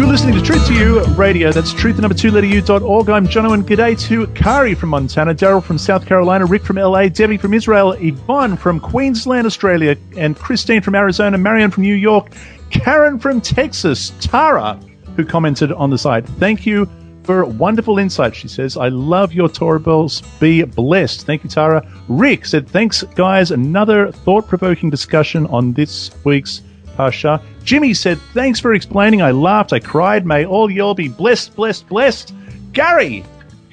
listening to Truth to You Radio. That's truth, the number 2letter-u.org. I'm Jono, and g'day to Kari from Montana, Daryl from South Carolina, Rick from LA, Debbie from Israel, Yvonne from Queensland, Australia, and Christine from Arizona, Marianne from New York, Karen from Texas, Tara, who commented on the site. Thank you for wonderful insight, she says. I love your Torah bells. Be blessed. Thank you, Tara. Rick said, thanks, guys. Another thought-provoking discussion on this week's Parsha. Jimmy said, thanks for explaining. I laughed. I cried. May all y'all be blessed, blessed, blessed. Gary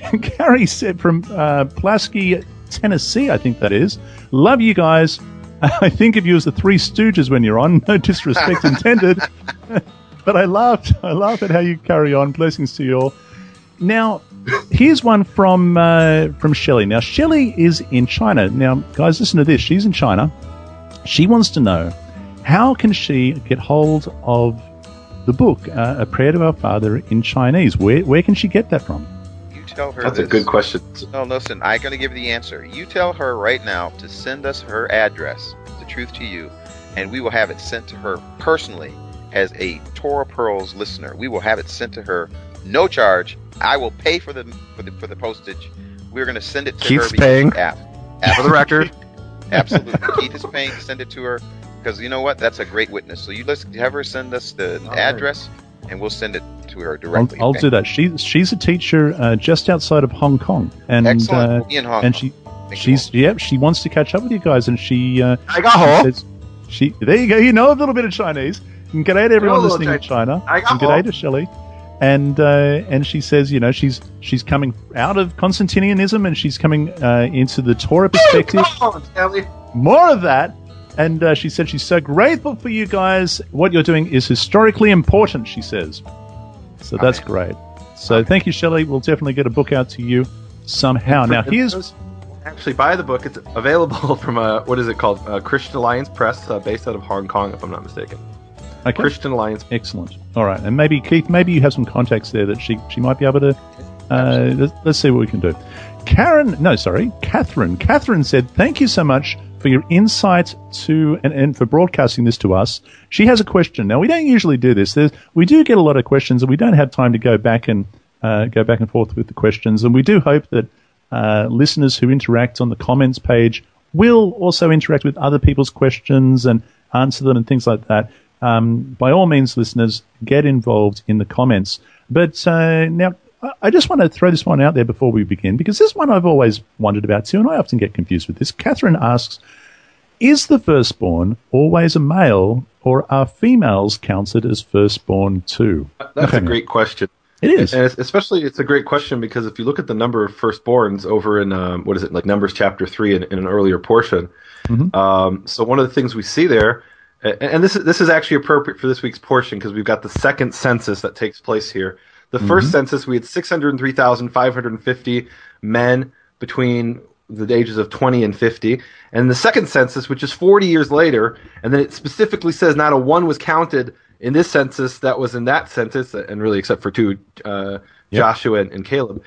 said from Pulaski, Tennessee, I think that is. Love you guys. I think of you as the Three Stooges when you're on. No disrespect intended. But I laughed. I laugh at how you carry on. Blessings to you all. Now, here's one from Shelley. Now, Shelley is in China. Now, guys, listen to this. She's in China. She wants to know, how can she get hold of the book, A Prayer to Our Father, in Chinese? Where can she get that from? You tell her. That's a good question. No, listen, I'm going to give you the answer. You tell her right now to send us her address, The Truth to You, and we will have it sent to her personally as a Torah Pearls listener. We will have it sent to her, no charge. I will pay for the postage. We're going to send it to Keith's her. Paying. App. For the record. Absolutely. Keith is paying to send it to her. Because you know what? That's a great witness. So you let's have her send us the address, and we'll send it to her directly. I'll do that. She's a teacher just outside of Hong Kong, and excellent. In Hong Kong. She wants to catch up with you guys, and she I got home. There you go. You know a little bit of Chinese. And g'day to everyone listening in China. I got and g'day to Shelley. And she says, you know, she's coming out of Constantinianism, and she's coming into the Torah perspective. More of that. And she said she's so grateful for you guys. What you're doing is historically important, she says. So that's great. So thank you, Shelley. We'll definitely get a book out to you somehow. Now, here's... Actually, buy the book. It's available from, what is it called? Christian Alliance Press, based out of Hong Kong, if I'm not mistaken. Okay. Christian Alliance. Excellent. All right. And maybe, Keith, maybe you have some contacts there that she might be able to... let's see what we can do. Catherine. Catherine said, thank you so much for your insight and for broadcasting this to us. She has a question. Now, we don't usually do this. We do get a lot of questions, and we don't have time to go back and forth with the questions. And we do hope that listeners who interact on the comments page will also interact with other people's questions and answer them and things like that. By all means, listeners, get involved in the comments. But now, I just want to throw this one out there before we begin, because this one I've always wondered about too, and I often get confused with this. Catherine asks, is the firstborn always a male, or are females counted as firstborn too? That's a great question. It is. And especially, it's a great question because if you look at the number of firstborns over in, Numbers chapter 3 in an earlier portion, so one of the things we see there, and this is actually appropriate for this week's portion because we've got the second census that takes place here. The first census, we had 603,550 men between the ages of 20 and 50. And the second census, which is 40 years later, and then it specifically says not a one was counted in this census that was in that census, and really except for two, Joshua and Caleb,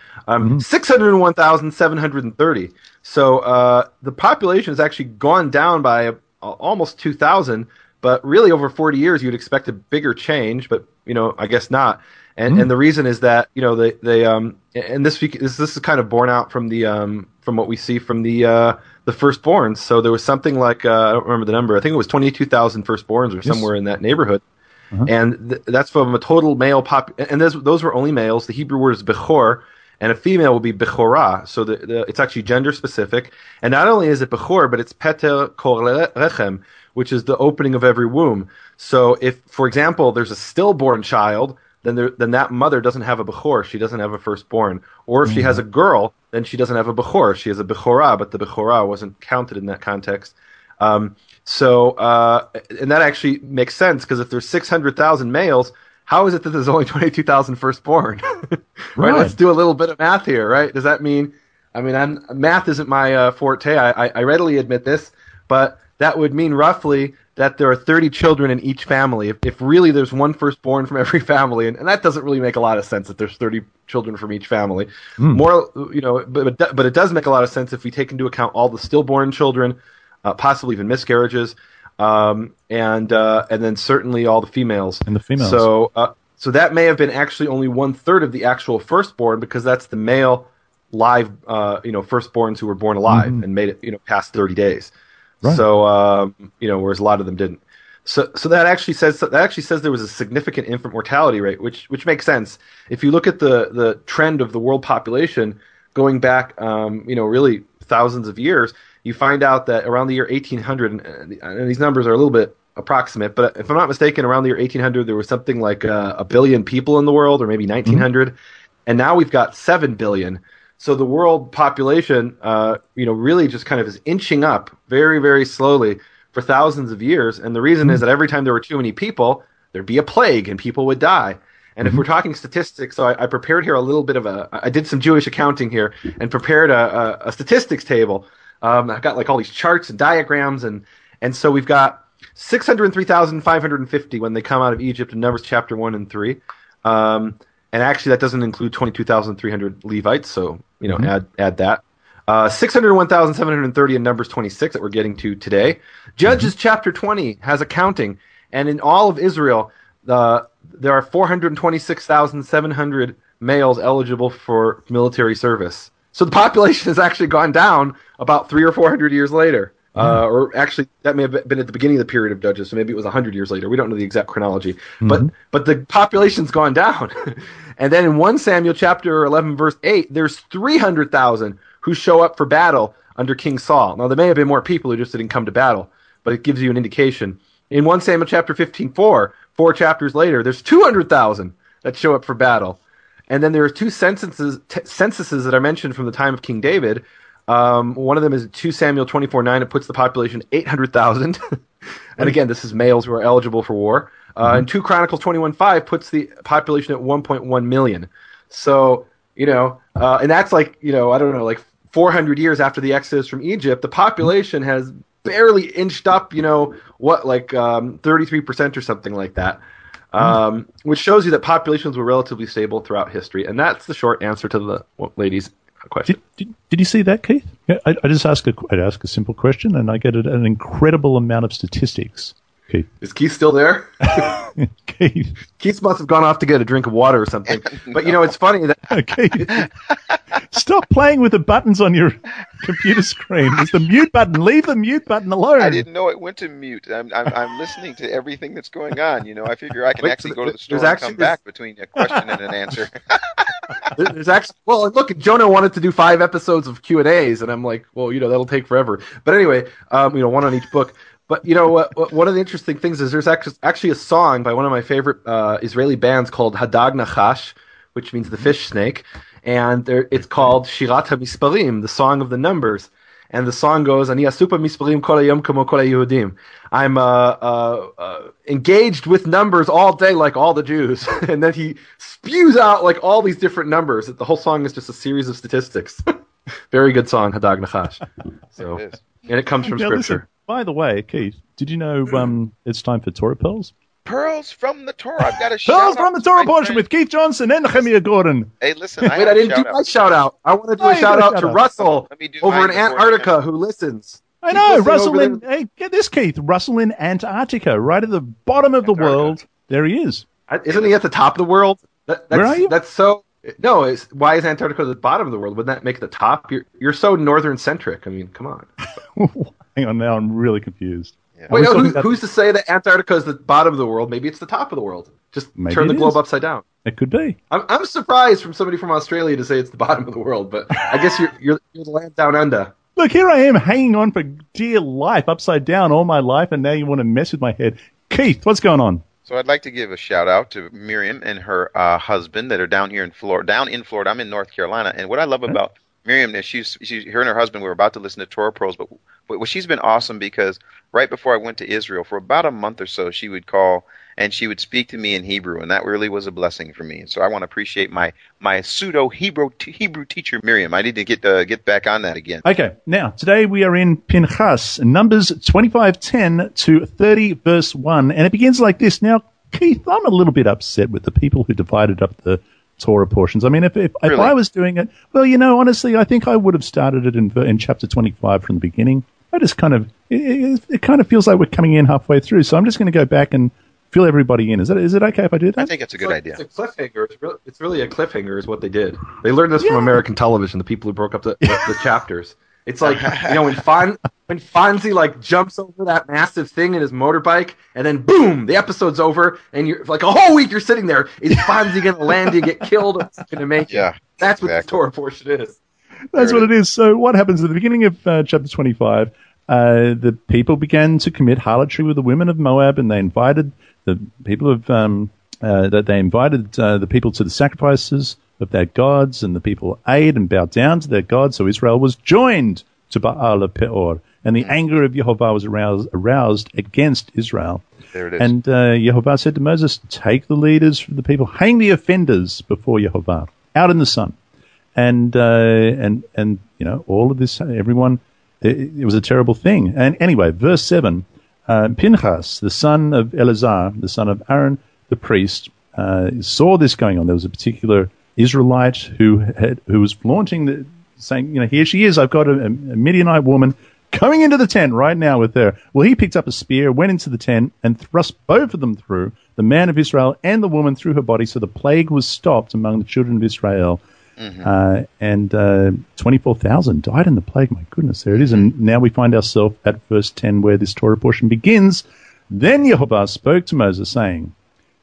601,730. So the population has actually gone down by almost 2,000, but really over 40 years you'd expect a bigger change, but I guess not. And the reason is that they and this is kind of borne out from the from what we see from the firstborns. So there was something like I don't remember the number. I think it was 22,000 firstborns or somewhere in that neighborhood. And that's from a total male and those were only males. The Hebrew word is bechor, and a female will be bechorah. So it's actually gender specific. And not only is it bechor, but it's peter kol rechem, which is the opening of every womb. So if, for example, there's a stillborn child, then that mother doesn't have a bechor. She doesn't have a firstborn. Or if she has a girl, then she doesn't have a bechor. She has a bechorah, but the bechorah wasn't counted in that context. And that actually makes sense because if there's 600,000 males, how is it that there's only 22,000 firstborn? Right? Let's do a little bit of math here, right? Does that mean? Math isn't my forte. I readily admit this, but that would mean roughly that there are 30 children in each family. If really there's one firstborn from every family, and that doesn't really make a lot of sense that there's 30 children from each family. More, but it does make a lot of sense if we take into account all the stillborn children, possibly even miscarriages, and then certainly all the females. And the females. So that may have been actually only 1/3 of the actual firstborn, because that's the male live, firstborns who were born alive and made it, past 30 days. Right. So, whereas a lot of them didn't. So that actually says there was a significant infant mortality rate, which makes sense. If you look at the trend of the world population going back, really thousands of years, you find out that around the year 1800, and these numbers are a little bit approximate, but if I'm not mistaken, around the year 1800, there was something like a billion people in the world, or maybe 1900, and now we've got 7 billion. So the world population, really just kind of is inching up very, very slowly for thousands of years. And the reason is that every time there were too many people, there'd be a plague and people would die. And if we're talking statistics, so I prepared here a little bit of I did some Jewish accounting here and prepared a statistics table. I've got like all these charts and diagrams, and so we've got 603,550 when they come out of Egypt in Numbers chapter 1 and 3. And actually, that doesn't include 22,300 Levites, so add that. 601,730 in Numbers 26 that we're getting to today. Judges chapter 20 has accounting, and in all of Israel, there are 426,700 males eligible for military service. So the population has actually gone down about 300 or 400 years later. Or actually, that may have been at the beginning of the period of Judges, so maybe it was 100 years later. We don't know the exact chronology. But the population's gone down. And then in 1 Samuel chapter 11, verse 8, there's 300,000 who show up for battle under King Saul. Now, there may have been more people who just didn't come to battle, but it gives you an indication. In 1 Samuel chapter 15, 4 chapters later, there's 200,000 that show up for battle. And then there are two censuses that are mentioned from the time of King David. One of them is 2 Samuel 24:9. It puts the population at 800,000. And again, this is males who are eligible for war. And 2 Chronicles 21:5 puts the population at 1.1 million. So, and that's like, I don't know, like 400 years after the exodus from Egypt, the population has barely inched up, 33% or something like that. Which shows you that populations were relatively stable throughout history. And that's the short answer to the lady's question. Did you see that, Keith? I just ask a simple question, and I get an incredible amount of statistics. Keith. Is Keith still there? Keith must have gone off to get a drink of water or something. No. But it's funny that Keith, stop playing with the buttons on your computer screen. It's the mute button. Leave the mute button alone. I didn't know it went to mute. I'm listening to everything that's going on. I figure I can actually go to the store and come back between a question and an answer. There's actually, look, Jonah wanted to do 5 episodes of Q&As, and I'm like, that'll take forever. But anyway, one on each book. But one of the interesting things is there's actually a song by one of my favorite Israeli bands called Hadag Nachash, which means the fish snake, and it's called Shirat HaMisparim, the song of the numbers. And the song goes, Ani asupa misparim kol hayom kamo kol haYehudim. I'm engaged with numbers all day like all the Jews. And then he spews out like all these different numbers. The whole song is just a series of statistics. Very good song, Hadag Nachash. So, and it comes from Scripture. Listen, by the way, Keith, did you know it's time for Torah Pearls? Pearls from the Torah. I've got a shout Pearls from the Torah portion with Keith Johnson and Nehemiah Gordon. Hey, listen, I didn't do my shout out. I want to do a shout out to Russell over in Antarctica who listens. I know, Russell in, hey, get this, Keith. Russell in Antarctica, right at the bottom of the world. There he is. Isn't he at the top of the world? Where are you? That's so. No, why is Antarctica at the bottom of the world? Wouldn't that make it the top? You're so northern centric. I mean, come on. Hang on, now I'm really confused. Yeah. Wait, who's to say that Antarctica is the bottom of the world? Maybe it's the top of the world. Just turn the globe upside down. It could be. I'm surprised from somebody from Australia to say it's the bottom of the world, but I guess you're the land down under. Look, here I am hanging on for dear life, upside down all my life, and now you want to mess with my head. Keith, what's going on? So I'd like to give a shout out to Miriam and her husband that are down here in Florida. I'm in North Carolina, and what I love about Miriam is her and her husband were about to listen to Torah Pearls, but she's been awesome because right before I went to Israel, for about a month or so, she would call and she would speak to me in Hebrew, and that really was a blessing for me. So I want to appreciate my pseudo Hebrew teacher Miriam. I need to get back on that again. Okay, now today we are in Pinchas, Numbers 25:10 to 30 verse 1, and it begins like this. Now, Keith, I'm a little bit upset with the people who divided up the Torah portions. I mean, if really? I was doing it, well, honestly, I think I would have started it in chapter 25 from the beginning. I just kind of, it kind of feels like we're coming in halfway through, so I'm just going to go back and fill everybody in. Is it okay if I do that? I think it's a good idea. It's a cliffhanger. It's really a cliffhanger is what they did. They learned this from American television, the people who broke up the chapters. It's like, when Fonzie like jumps over that massive thing in his motorbike, and then boom, the episode's over, and you're like a whole week you're sitting there. Is Fonzie going to land and get killed? Or is he going to make it? Yeah, that's what the Torah portion is. That's what it is. So what happens at the beginning of chapter 25? The people began to commit harlotry with the women of Moab, and they invited the people of the people to the sacrifices of their gods, and the people ate and bowed down to their gods. So Israel was joined to Baal of Peor, and the anger of Yehovah was aroused against Israel. There it is. And Yehovah said to Moses, "Take the leaders from the people, hang the offenders before Yehovah out in the sun." And all of this, everyone. It was a terrible thing. And anyway, verse 7, Pinchas, the son of Eleazar, the son of Aaron, the priest, saw this going on. There was a particular Israelite who was flaunting, saying, here she is, I've got a Midianite woman coming into the tent right now with her. Well, he picked up a spear, went into the tent, and thrust both of them through, the man of Israel and the woman through her body, so the plague was stopped among the children of Israel. And 24,000 died in the plague. My goodness, there it is. And now we find ourselves at verse 10 where this Torah portion begins. Then Yehovah spoke to Moses, saying,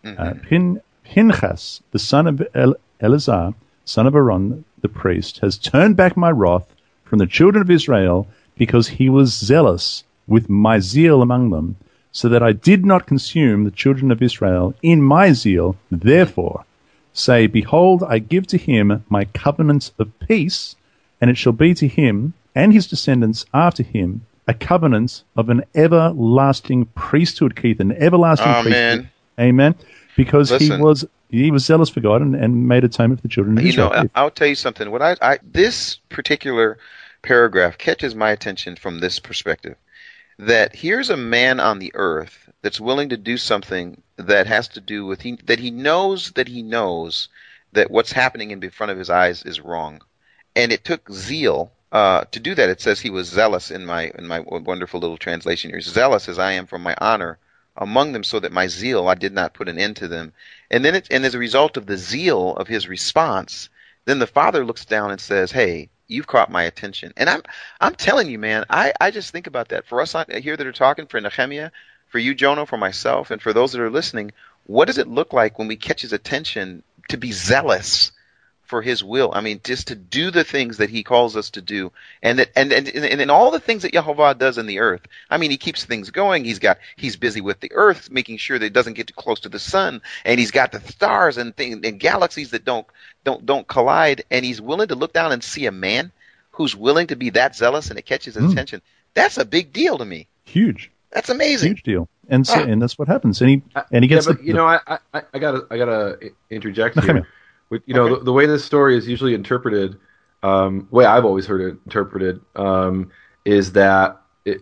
Pinchas, the son of Eleazar, son of Aaron, the priest, has turned back my wrath from the children of Israel because he was zealous with my zeal among them, so that I did not consume the children of Israel in my zeal. Therefore, say, behold, I give to him my covenant of peace, and it shall be to him and his descendants after him a covenant of an everlasting priesthood, Keith, an everlasting priesthood. Amen. Because Listen, he was zealous for God and made atonement for the children of Israel. I'll tell you something. What this particular paragraph catches my attention from this perspective, that here's a man on the earth that's willing to do something that has to do with that he knows that what's happening in front of his eyes is wrong, and it took zeal to do that. It says he was zealous in my wonderful little translation here. Zealous as I am for my honor among them, so that my zeal I did not put an end to them. And then as a result of the zeal of his response, then the father looks down and says, "Hey, you've caught my attention." And I'm telling you, man, I just think about that. For us here that are talking, for Nehemiah, for you, Jonah, for myself, and for those that are listening, what does it look like when we catch his attention to be zealous for his will? I mean, just to do the things that he calls us to do, and all the things that Yehovah does in the earth. I mean, he keeps things going. He's busy with the earth, making sure that it doesn't get too close to the sun, and he's got the stars and galaxies that don't collide, and he's willing to look down and see a man who's willing to be that zealous, and it catches his attention. That's a big deal to me. Huge. That's amazing. Huge deal. And so, and that's what happens. And he gets. I gotta interject here. The way this story is usually interpreted, way I've always heard it interpreted, is that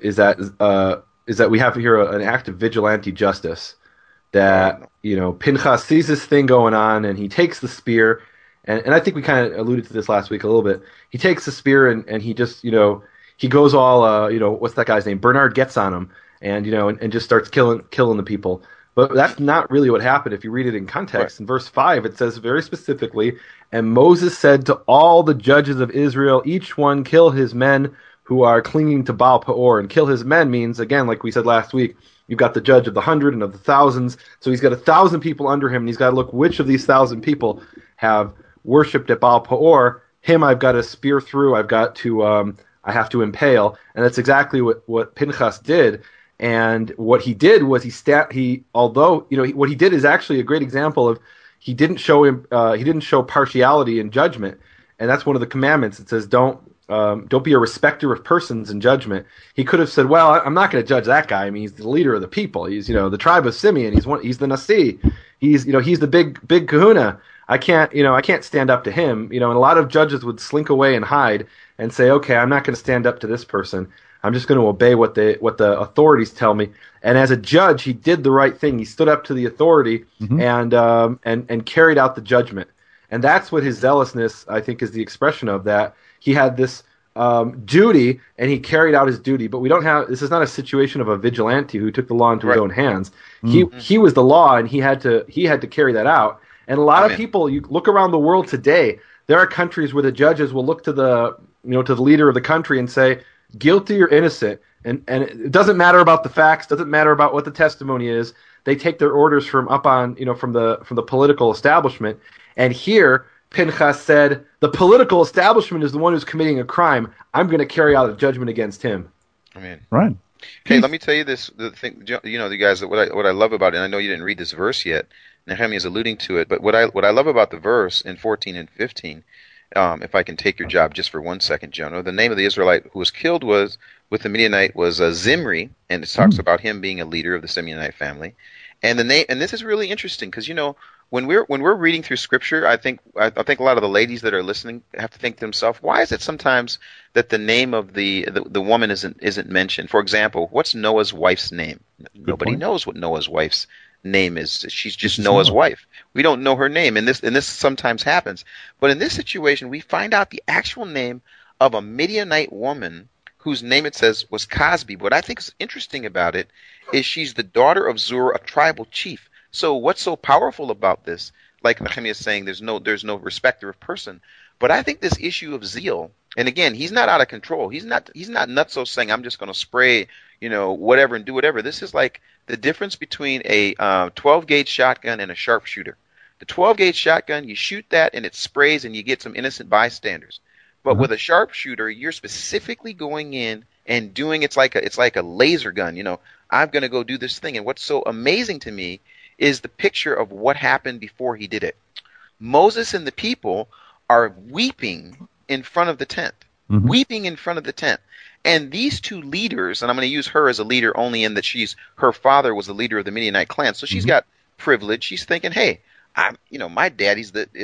we have here an act of vigilante justice. That Pinchas sees this thing going on, and he takes the spear, and I think we kind of alluded to this last week a little bit. He takes the spear and he just he goes all what's that guy's name? Bernard gets on him. And just starts killing the people. But that's not really what happened. If you read it in context, in verse 5, it says very specifically, and Moses said to all the judges of Israel, each one kill his men who are clinging to Baal Peor. And kill his men means, again, like we said last week, you've got the judge of the 100 and of the thousands. So he's got 1,000 people under him, and he's got to look which of these 1,000 people have worshipped at Baal Peor. Him I've got to spear through. I have to impale. And that's exactly what Pinchas did. And what he did was what he did is actually a great example of he didn't show partiality in judgment, and that's one of the commandments. It says don't be a respecter of persons in judgment. He could have said, well, I'm not going to judge that guy. I mean, he's the leader of the people. He's the tribe of Simeon. He's the Nasi. He's the big Kahuna. I can't stand up to him. And a lot of judges would slink away and hide and say, okay, I'm not going to stand up to this person. I'm just going to obey what the authorities tell me. And as a judge, he did the right thing. He stood up to the authority and carried out the judgment. And that's what his zealousness, I think, is the expression of that. He had this duty, and he carried out his duty. But we don't have. This is not a situation of a vigilante who took the law into his own hands. He was the law, and he had to carry that out. And a lot of people, you look around the world today, there are countries where the judges will look to the leader of the country and say, guilty or innocent, and it doesn't matter about the facts, doesn't matter about what the testimony is. They take their orders from up on, from the political establishment. And here, Pinchas said, the political establishment is the one who's committing a crime. I'm going to carry out a judgment against him. Right. Hey, let me tell you this. The thing, the guys, what I love about it, and I know you didn't read this verse yet. Nehemiah is alluding to it, but what I love about the verse in 14 and 15, if I can take your job just for 1 second, Jonah, the name of the Israelite who was killed with the Midianite was Zimri, and it talks about him being a leader of the Simeonite family. And the name, and this is really interesting because when we're reading through Scripture, I think a lot of the ladies that are listening have to think to themselves, why is it sometimes that the name of the woman isn't mentioned? For example, what's Noah's wife's name? Nobody knows what Noah's wife's name is. She's just Noah's wife. We don't know her name, and this sometimes happens. But in this situation, we find out the actual name of a Midianite woman whose name, it says, was Cosbi. What I think is interesting about it is she's the daughter of Zur, a tribal chief. So what's so powerful about this? Like Nehemiah is saying, there's no respecter of person. But I think this issue of zeal, and again, he's not out of control. He's not nutso saying, I'm just going to spray, whatever and do whatever. This is like the difference between a 12-gauge shotgun and a sharpshooter. The 12-gauge shotgun, you shoot that and it sprays and you get some innocent bystanders. But with a sharpshooter, you're specifically going in and doing it's like a laser gun. I'm going to go do this thing. And what's so amazing to me is the picture of what happened before he did it. Moses and the people are weeping in front of the tent, weeping in front of the tent. And these two leaders, and I'm going to use her as a leader only in that her father was the leader of the Midianite clan, so she's got privilege. She's thinking, hey, my dad is the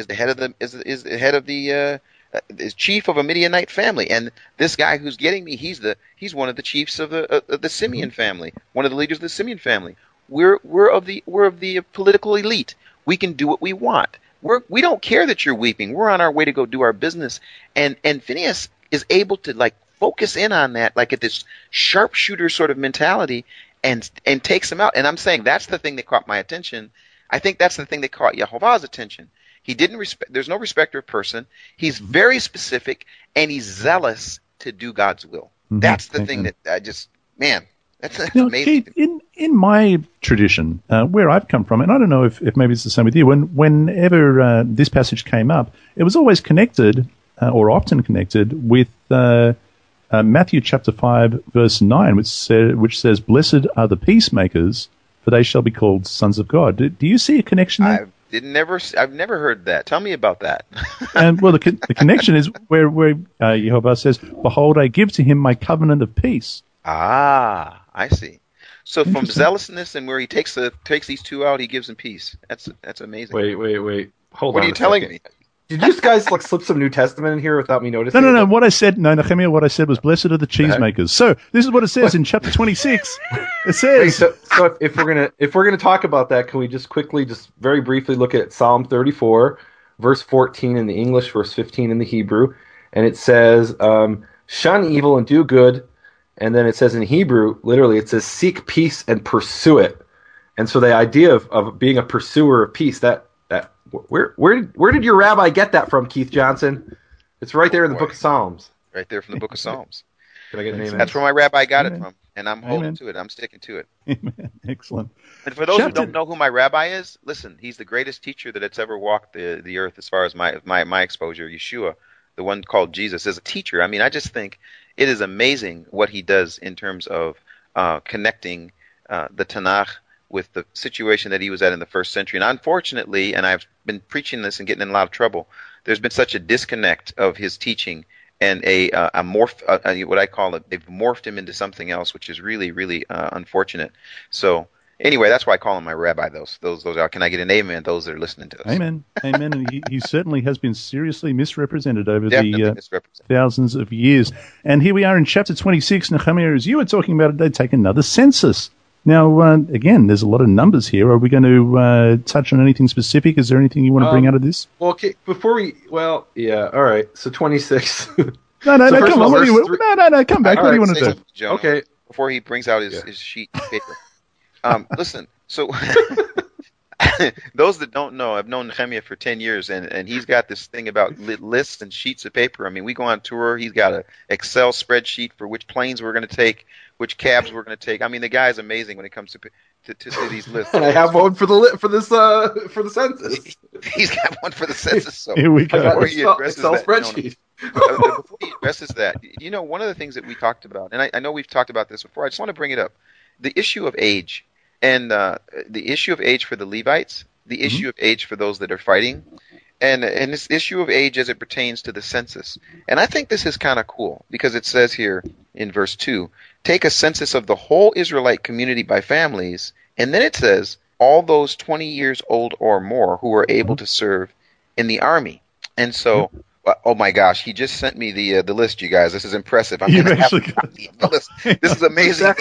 head of the chief of a Midianite family, and this guy who's getting me, he's one of the chiefs of the Simeon family, one of the leaders of the Simeon family. We're of the political elite. We can do what we want. We don't care that you're weeping. We're on our way to go do our business. And Phinehas is able to focus in on that, at this sharpshooter sort of mentality, and takes him out. And I'm saying that's the thing that caught my attention. I think that's the thing that caught Yehovah's attention. He didn't respect. There's no respecter of person. He's very specific, and he's zealous to do God's will. That's the thing that I just, man. That's amazing. Keith, in my tradition, where I've come from, and I don't know if maybe it's the same with you, whenever this passage came up, it was always connected, or often connected, with Matthew chapter 5, verse 9, which says, "Blessed are the peacemakers, for they shall be called sons of God." Do you see a connection there? I've never heard that. Tell me about that. And well, the connection is where Yehovah says, "Behold, I give to him my covenant of peace." Ah, I see. So from zealousness and where he takes these two out, he gives them peace. That's amazing. Wait. Hold on. What are you telling me? Did you guys slip some New Testament in here without me noticing? No. What I said, Nehemiah, what I said was, "Blessed are the cheesemakers." So this is what it says in chapter 26. It says. Wait, so if we're gonna talk about that, can we just very briefly look at Psalm 34, verse 14 in the English, verse 15 in the Hebrew, and it says, "Shun evil and do good." And then it says in Hebrew, literally, it says, "Seek peace and pursue it." And so the idea of being a pursuer of peace, where did your rabbi get that from, Keith Johnson? It's right there in the Book of Psalms. Right there from the Book of Psalms. Can I get an amen? That's where my rabbi got it from, and I'm holding to it. I'm sticking to it. Amen. Excellent. And for those who don't know who my rabbi is, listen, he's the greatest teacher that's ever walked the earth as far as my exposure. Yeshua, the one called Jesus, as a teacher. I mean, I just think it is amazing what he does in terms of connecting the Tanakh with the situation that he was at in the first century. And unfortunately, and I've been preaching this and getting in a lot of trouble, there's been such a disconnect of his teaching and what I call it, they've morphed him into something else, which is really, really unfortunate. So anyway, that's why I call him my rabbi. Those are. Can I get an amen? Those that are listening to us. Amen. And he certainly has been seriously misrepresented over the thousands of years. And here we are in chapter 26, Nehemiah, as you were talking about it, they take another census. Now, again, there's a lot of numbers here. Are we going to touch on anything specific? Is there anything you want to bring out of this? Well, okay, all right. So 26. No, So first come of on. all, What do you? verse three- No, come back. All What do you right, want to Say do? Jonah, Okay. before he brings out his sheet of paper. Listen, so those that don't know, I've known Nehemiah for 10 years, and he's got this thing about lists and sheets of paper. I mean, we go on tour, he's got an Excel spreadsheet for which planes we're going to take, which cabs we're going to take. I mean, the guy is amazing when it comes to these lists. And I have one for the census. He's got one for the census. So Here we I go. got before an he addresses Excel that, Jonah, spreadsheet. before he addresses that, one of the things that we talked about, and I know we've talked about this before, I just want to bring it up. The issue of age, and the issue of age for the Levites, the issue of age for those that are fighting, and this issue of age as it pertains to the census. And I think this is kind of cool, because it says here in verse 2, take a census of the whole Israelite community by families, and then it says, all those 20 years old or more who are able to serve in the army. And so, oh my gosh, he just sent me the list, you guys. This is impressive. I'm You've going to have actually a copy of the list. This is amazing.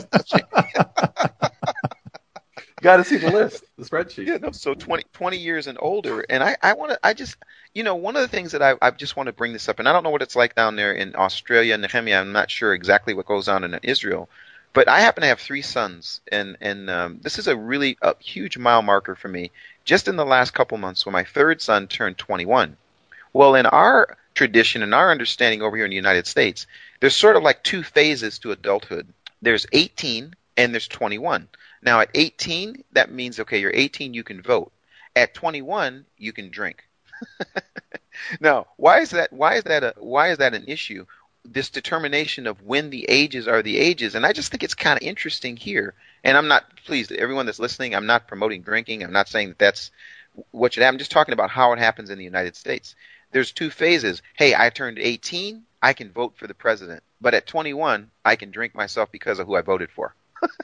Got to see the list, the spreadsheet. Yeah, no, so 20 years and older. And one of the things that I just want to bring this up, and I don't know what it's like down there in Australia, Nehemiah, I'm not sure exactly what goes on in Israel, but I happen to have 3 sons, and this is a huge mile marker for me. Just in the last couple months, when my 3rd son turned 21. Well, in our tradition and our understanding over here in the United States, there's sort of like 2 phases to adulthood. There's 18 and there's 21. Now, at 18, that means, okay, you're 18, you can vote. At 21, you can drink. Now, why is that an issue? This determination of when the ages are the ages, and I just think it's kind of interesting here. And I'm not, please, everyone that's listening, I'm not promoting drinking. I'm not saying that that's what should happen. I'm just talking about how it happens in the United States. There's 2 phases. Hey, I turned 18, I can vote for the president. But at 21, I can drink myself because of who I voted for.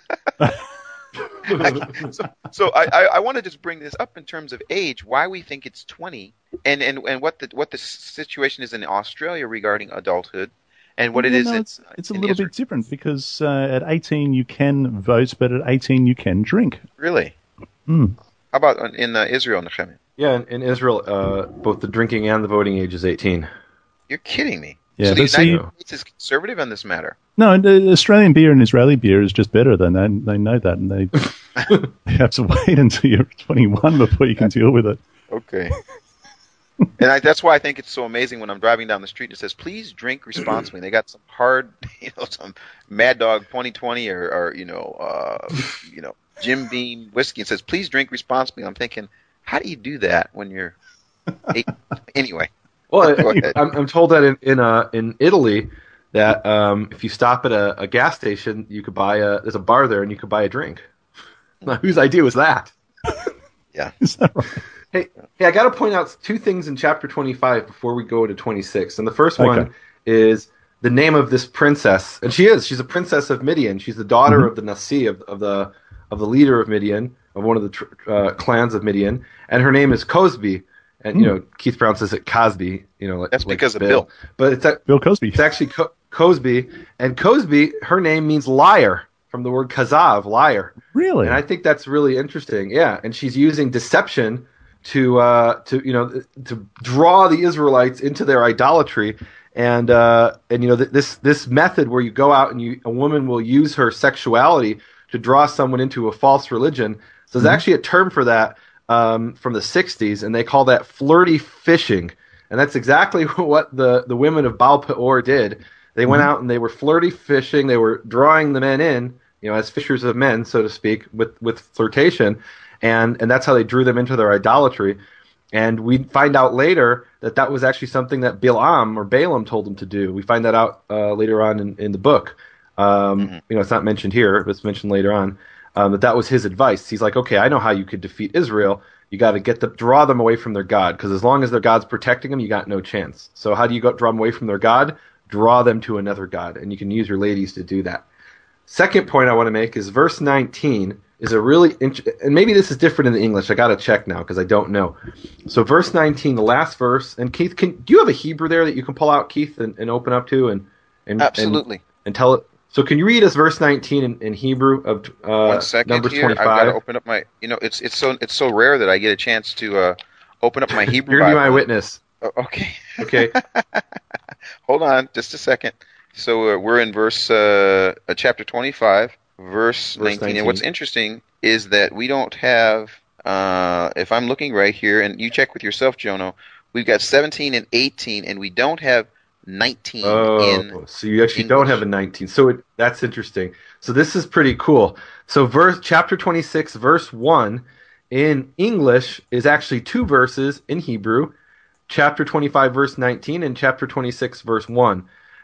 So I want to just bring this up in terms of age, why we think it's 20, and what the situation is in Australia regarding adulthood, and what it is. It's a little bit different, because at 18 you can vote, but at 18 you can drink. Really? Mm. How about in Israel, Nehemiah? Yeah, in Israel, both the drinking and the voting age is 18. You're kidding me. Yeah, so the but United States is conservative on this matter. No, Australian beer and Israeli beer is just better than that. They know that, and they have to wait until you're 21 before you can deal with it. Okay. And that's why I think it's so amazing when I'm driving down the street and it says, please drink responsibly. And they got some hard, some Mad Dog 2020 or Jim Beam whiskey. It says, please drink responsibly. I'm thinking, how do you do that when you're 8? Anyway. Well, I'm told that in Italy that if you stop at a gas station, you could buy there's a bar there and you could buy a drink. Now, whose idea was that? Yeah. Is that right? Hey, I got to point out 2 things in chapter 25 before we go to 26. And the first one is the name of this princess, and she's a princess of Midian. She's the daughter of the Nasi, of the leader of Midian, of one of the clans of Midian, and her name is Cosby. And Keith pronounces it Cosby. That's like because of Bill. But it's Bill Cosby. It's actually Cosby, and Cosby, her name means liar, from the word kazav, liar. Really? And I think that's really interesting. Yeah, and she's using deception to draw the Israelites into their idolatry, and this method where you go out and a woman will use her sexuality to draw someone into a false religion. So there's actually a term for that from the 60s, and they call that flirty fishing. And that's exactly what the women of Baal Peor did. They went out and they were flirty fishing. They were drawing the men in, as fishers of men, so to speak, with flirtation. And that's how they drew them into their idolatry. And we find out later that was actually something that Balaam told them to do. We find that out later on in the book. It's not mentioned here, but it's mentioned later on. That was his advice. He's like, okay, I know how you could defeat Israel. You got to draw them away from their God, because as long as their God's protecting them, you got no chance. So how do you draw them away from their God? Draw them to another God, and you can use your ladies to do that. Second point I want to make is verse 19 is a really and maybe this is different in the English. I got to check now because I don't know. So verse 19, the last verse, and Keith, do you have a Hebrew there that you can pull out, Keith, and open up to and absolutely and tell it? So can you read us verse 19 in Hebrew of 1 second Numbers here. 25? I've got to open up my. It's so rare that I get a chance to open up my Hebrew. You're gonna be Bible. my witness. Okay. Okay. Hold on, just a second. So we're in chapter 25, verse 19. And what's interesting is that we don't have, if I'm looking right here, and you check with yourself, Jono, we've got 17 and 18, and we don't have 19 so you actually English. don't have a 19. So that's interesting. So this is pretty cool. So chapter 26, verse 1 in English is actually 2 verses in Hebrew, chapter 25, verse 19, and chapter 26, verse 1.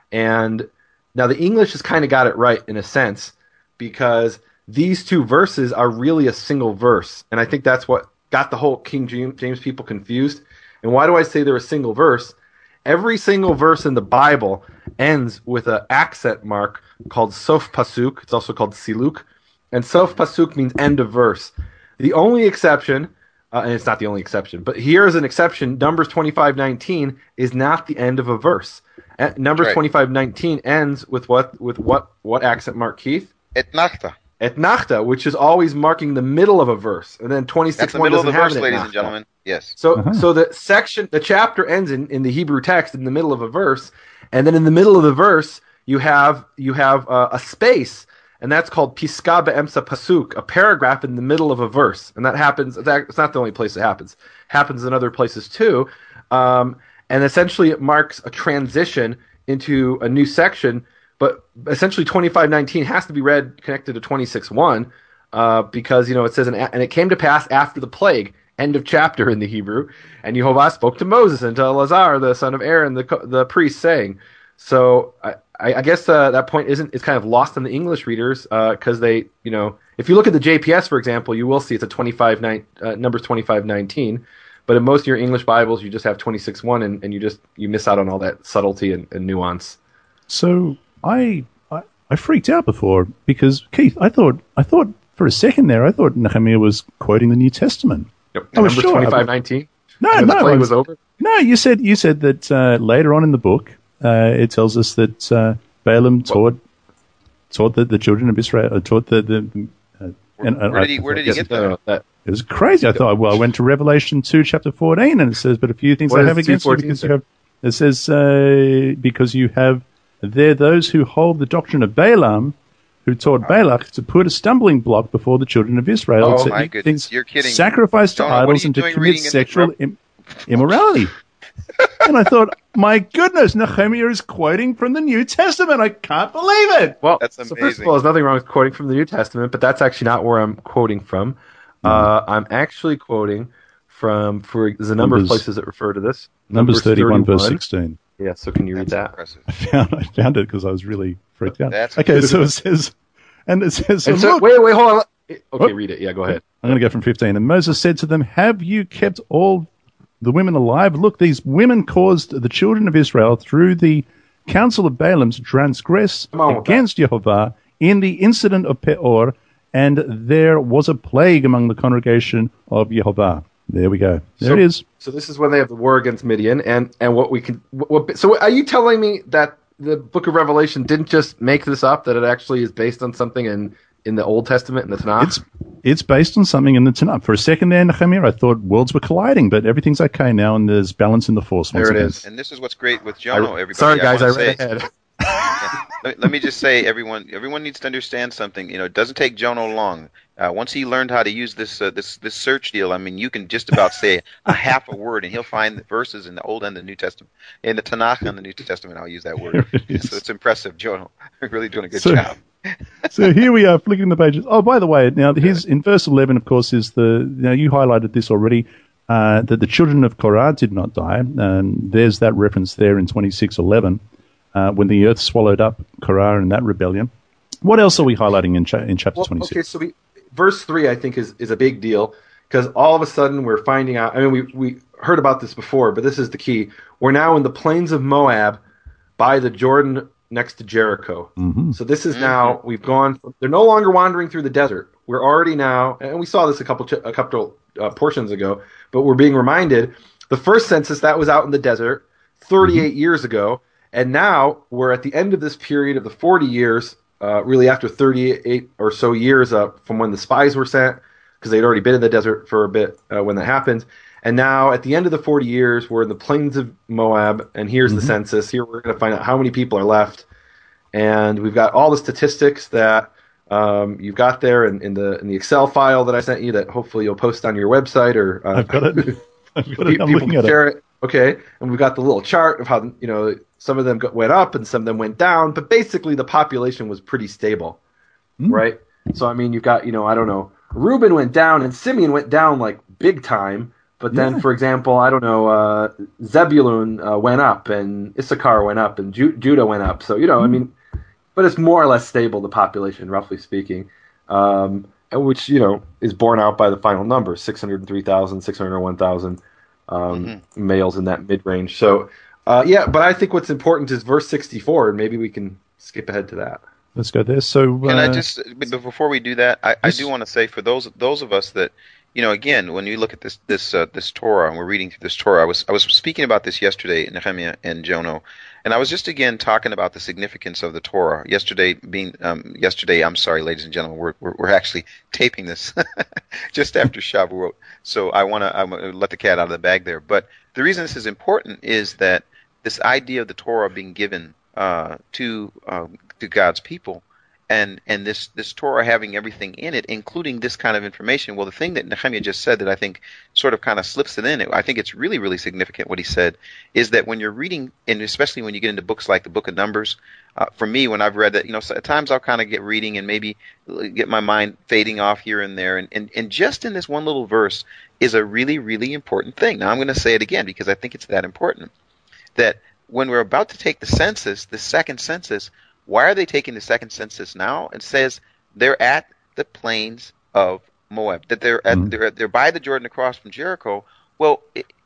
And now the English has kind of got it right in a sense, because these 2 verses are really a single verse. And I think that's what got the whole King James people confused. And why do I say they're a single verse? Every single verse in the Bible ends with an accent mark called sof pasuk. It's also called siluk. And sof pasuk means end of verse. The only exception, and it's not the only exception, but here's an exception. Numbers 25:19 is not the end of a verse. Numbers 25:19 ends with what accent mark, Keith? Etnachta. Etnachta, which is always marking the middle of a verse. And then 26:1 That's the middle of the verse, ladies and etnachta. gentlemen. Yes. So the chapter ends in the Hebrew text in the middle of a verse, and then in the middle of the verse you have a space, and that's called piska be'emsa pasuk, a paragraph in the middle of a verse, and that happens. It's not the only place it happens. Happens in other places too, and essentially it marks a transition into a new section. But essentially 25:19 has to be read connected to 26:1 because it says and it came to pass after the plague. End of chapter in the Hebrew, and Yehovah spoke to Moses and to Eleazar, the son of Aaron, the priest, saying. So I guess that point is kind of lost on the English readers because they, if you look at the JPS, for example, you will see it's a Numbers 25:19, but in most of your English Bibles you just have 26:1, and you miss out on all that subtlety and nuance. So I freaked out before because Keith, I thought for a second there, I thought Nehemiah was quoting the New Testament. Yep. Numbers 25:19. No, the plague was over. No, you said that later on in the book, it tells us that Balaam taught the children of Israel, taught Where did he get that? It was crazy. I thought, I went to Revelation 2, chapter 14, and it says, but a few things I have against you because you have. It says because you have there those who hold the doctrine of Balaam, who taught Balak to put a stumbling block before the children of Israel to eat things sacrificed to idols and to commit sexual immorality. And I thought, my goodness, Nehemiah is quoting from the New Testament. I can't believe it. Well, that's amazing. So first of all, there's nothing wrong with quoting from the New Testament, but that's actually not where I'm quoting from. I'm actually quoting from, there's a number of places that refer to this. Numbers 31, verse 16. Yeah, so can you read that? Impressive. I found it because I was really freaked out. Okay, so it says, look, wait, hold on. Okay, read it. Yeah, go ahead. I'm going to go from 15. And Moses said to them, have you kept all the women alive? Look, these women caused the children of Israel through the counsel of Balaam to transgress against Jehovah in the incident of Peor, and there was a plague among the congregation of Jehovah. There we go. It is. So this is when they have the war against Midian, and what we can. So are you telling me that the Book of Revelation didn't just make this up? That it actually is based on something in the Old Testament, in the Tanakh? It's based on something in the Tanakh. For a second there, Nehemiah, I thought worlds were colliding, but everything's okay now, and there's balance in the force. There it is. And this is what's great with Jono. Everybody. Sorry, guys, I read ahead. Let me just say, everyone needs to understand something. It doesn't take Jono long. Once he learned how to use this search deal, I mean, you can just about say a half a word, and he'll find the verses in the Old and the New Testament, in the Tanakh and the New Testament. I'll use that word. So it's impressive, Jono. You're really doing a good job. So here we are, flicking the pages. Oh, by the way, now here's in verse 11, of course, is you highlighted this already, that the children of Korah did not die. There's that reference there in 26:11, when the earth swallowed up Korah in that rebellion. What else are we highlighting in chapter 26? Okay, so verse 3, I think, is a big deal, because all of a sudden we're finding out, I mean, we heard about this before, but this is the key. We're now in the plains of Moab by the Jordan next to Jericho. Mm-hmm. So this is now, we've gone, they're no longer wandering through the desert. We're already now, and we saw this a couple portions ago, but we're being reminded, the first census, that was out in the desert 38 years ago, and now we're at the end of this period of the 40 years, really after 38 or so years from when the spies were sent. because they'd already been in the desert for a bit when that happened. And now, at the end of the 40 years, we're in the plains of Moab, and here's the census. Here we're going to find out how many people are left. And we've got all the statistics that you've got there in the Excel file that I sent you that hopefully you'll post on your website. Or I've got it. I'm people looking can at share it. it. Okay, and we've got the little chart of how, some of them went up and some of them went down, but basically the population was pretty stable, right? So, I mean, you've got, I don't know, Reuben went down and Simeon went down like big time, but then, for example, I don't know, Zebulun went up and Issachar went up and Judah went up. So, I mean, but it's more or less stable, the population, roughly speaking, which, is borne out by the final number, 603,000, 601,000 males in that mid-range. So, but I think what's important is verse 64, and maybe we can skip ahead to that. Let's go there. So, can I just, before we do that, I do want to say for those of us that, again, when you look at this Torah and we're reading through this Torah, I was speaking about this yesterday, Nehemiah and Jono, and I was just again talking about the significance of the Torah. Yesterday, I'm sorry, ladies and gentlemen, we're actually taping this just after Shavuot, so I'm gonna let the cat out of the bag there. But the reason this is important is that this idea of the Torah being given to God's people, and this Torah having everything in it, including this kind of information. Well, the thing that Nehemiah just said that I think sort of kind of slips it in, I think it's really, really significant what he said, is that when you're reading, and especially when you get into books like the Book of Numbers, for me, when I've read that, so at times I'll kind of get reading and maybe get my mind fading off here and there, and just in this one little verse is a really, really important thing. Now, I'm going to say it again because I think it's that important, that when we're about to take the census, the second census, why are they taking the second census now? It says they're at the plains of Moab, that they're by the Jordan across from Jericho. Well,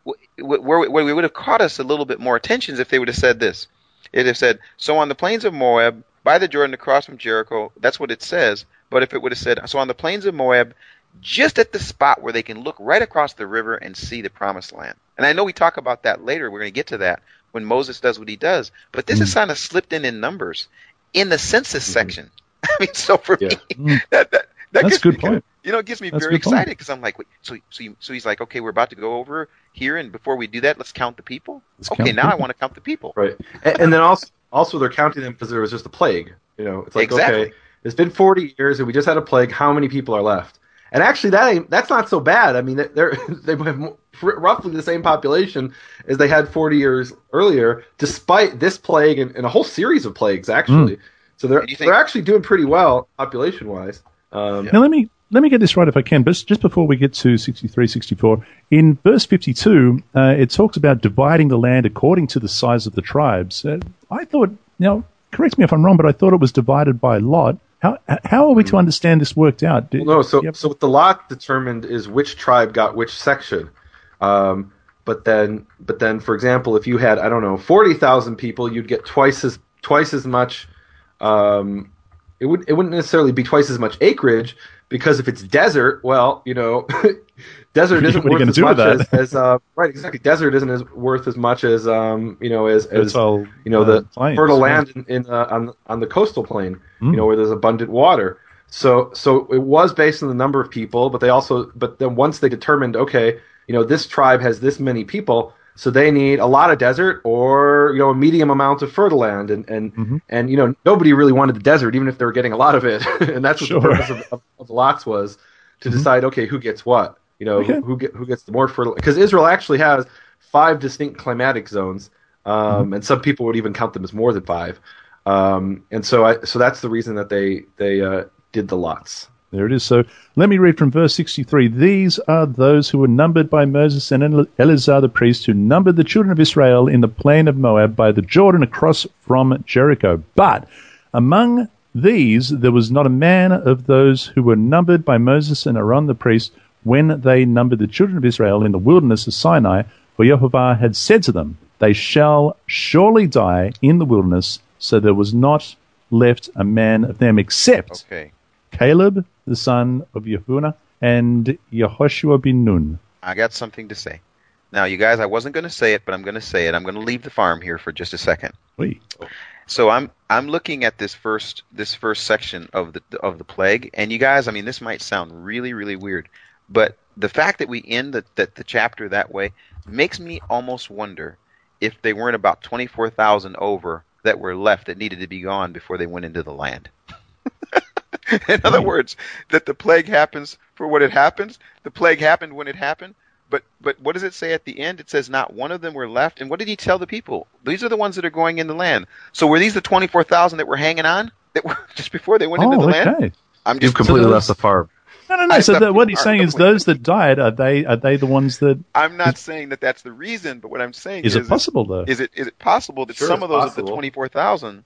where we would have caught us a little bit more attention is if they would have said this. It would have said, so on the plains of Moab, by the Jordan across from Jericho, that's what it says. But if it would have said, so on the plains of Moab, just at the spot where they can look right across the river and see the promised land. And I know we talk about that later. We're going to get to that when Moses does what he does. But this is kind of slipped in Numbers in the census section. I mean, so for me, that that's a good point. It gets me very excited because I'm like, wait, so he's like, okay, we're about to go over here, and before we do that, let's count the people. I want to count the people. Right, and then also they're counting them because there was just a plague. It's like, exactly. Okay, it's been 40 years and we just had a plague. How many people are left? And actually, that's not so bad. I mean, they have roughly the same population as they had 40 years earlier, despite this plague and a whole series of plagues, actually. So they're actually doing pretty well population-wise. Now, let me get this right if I can, but just before we get to 63, 64, in verse 52, it talks about dividing the land according to the size of the tribes. I thought, now, correct me if I'm wrong, but I thought it was divided by lot. How are we to understand this worked out? So what the lot determined is which tribe got which section. But then, for example, if you had 40,000 people, you'd get twice as much. It wouldn't necessarily be twice as much acreage, because if it's desert, well, desert isn't worth as much as right, exactly. Desert isn't worth as much as the fertile land on the coastal plain, where there's abundant water. So it was based on the number of people, but then once they determined, okay, this tribe has this many people, so they need a lot of desert or a medium amount of fertile land, and nobody really wanted the desert, even if they were getting a lot of it, and that's what the purpose of lots was, to decide, okay, who gets what, who gets the more fertile, because Israel actually has 5 distinct climatic zones, and some people would even count them as more than 5, and so that's the reason that they did the lots. There it is. So let me read from verse 63. These are those who were numbered by Moses and Eleazar the priest, who numbered the children of Israel in the plain of Moab by the Jordan across from Jericho. But among these there was not a man of those who were numbered by Moses and Aaron the priest when they numbered the children of Israel in the wilderness of Sinai, for Jehovah had said to them, they shall surely die in the wilderness. So there was not left a man of them except Caleb, the son of Yehunneh, and Yehoshua bin Nun. I got something to say. Now, you guys, I wasn't going to say it, but I'm going to say it. I'm going to leave the farm here for just a second. Oui. So I'm looking at this first section of the plague, and you guys, I mean, this might sound really, really weird, but the fact that we end the chapter that way makes me almost wonder if they weren't about 24,000 over that were left that needed to be gone before they went into the land. In other words, that the plague happens for what it happens. The plague happened when it happened. But what does it say at the end? It says not one of them were left. And what did he tell the people? These are the ones that are going in the land. So were these the 24,000 that were hanging on that were just before they went into the land? You've completely left the farm. No. So what he's saying is those that died, are they the ones that... I'm not saying that that's the reason, but what I'm saying is it possible, though? Is it possible that some of those of the 24,000,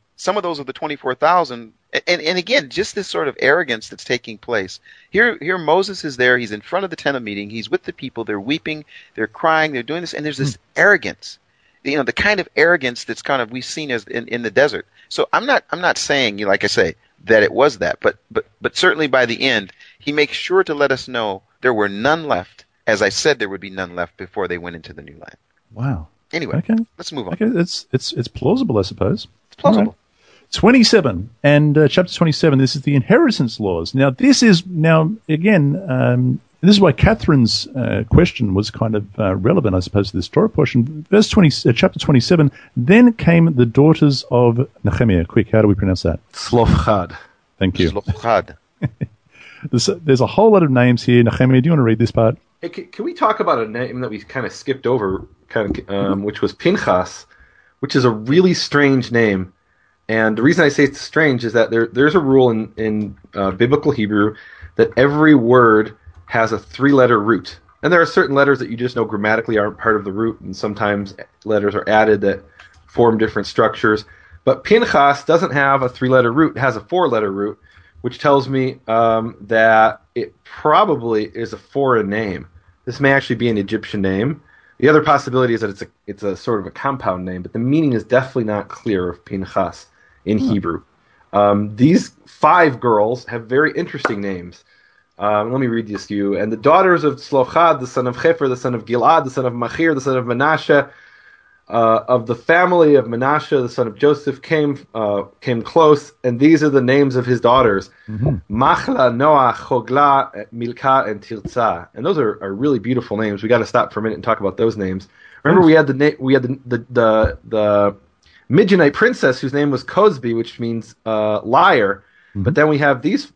and again, just this sort of arrogance that's taking place. Here Moses is there, he's in front of the tent of meeting, he's with the people, they're weeping, they're crying, they're doing this, and there's this arrogance. You know, the kind of arrogance that's kind of we've seen as in the desert. So I'm not saying, like I say, that it was that, but certainly by the end, he makes sure to let us know there were none left, as I said there would be none left before they went into the new land. Wow. Anyway, okay. Let's move on. Okay, it's plausible, I suppose. It's plausible. Right. 27 and chapter 27. This is the inheritance laws. Now, this is again. This is why Catherine's question was kind of relevant, I suppose, to this Torah portion. Verse 20, chapter 27. Then came the daughters of Nehemiah. Quick, how do we pronounce that? Tzlofchad. Thank you. Tzlofchad. There's a whole lot of names here. Nehemiah, do you want to read this part? Hey, can we talk about a name that we kind of skipped over, which was Pinchas, which is a really strange name. And the reason I say it's strange is that there's a rule in biblical Hebrew that every word has a 3-letter root. And there are certain letters that you just know grammatically aren't part of the root, and sometimes letters are added that form different structures. But Pinchas doesn't have a 3-letter root, it has a 4-letter root, which tells me that it probably is a foreign name. This may actually be an Egyptian name. The other possibility is that it's a sort of a compound name, but the meaning is definitely not clear of Pinchas in Hebrew. These 5 girls have very interesting names. Let me read this to you. And the daughters of Tzlofchad, the son of Hefer, the son of Gilad, the son of Machir, the son of Manasseh, of the family of Manasseh, the son of Joseph, came close, and these are the names of his daughters: Machla, Noah, Chogla, Milcah, and Tirzah. And those are really beautiful names. We got to stop for a minute and talk about those names. Remember, we had the Midianite princess whose name was Cosbi, which means liar. But then we have these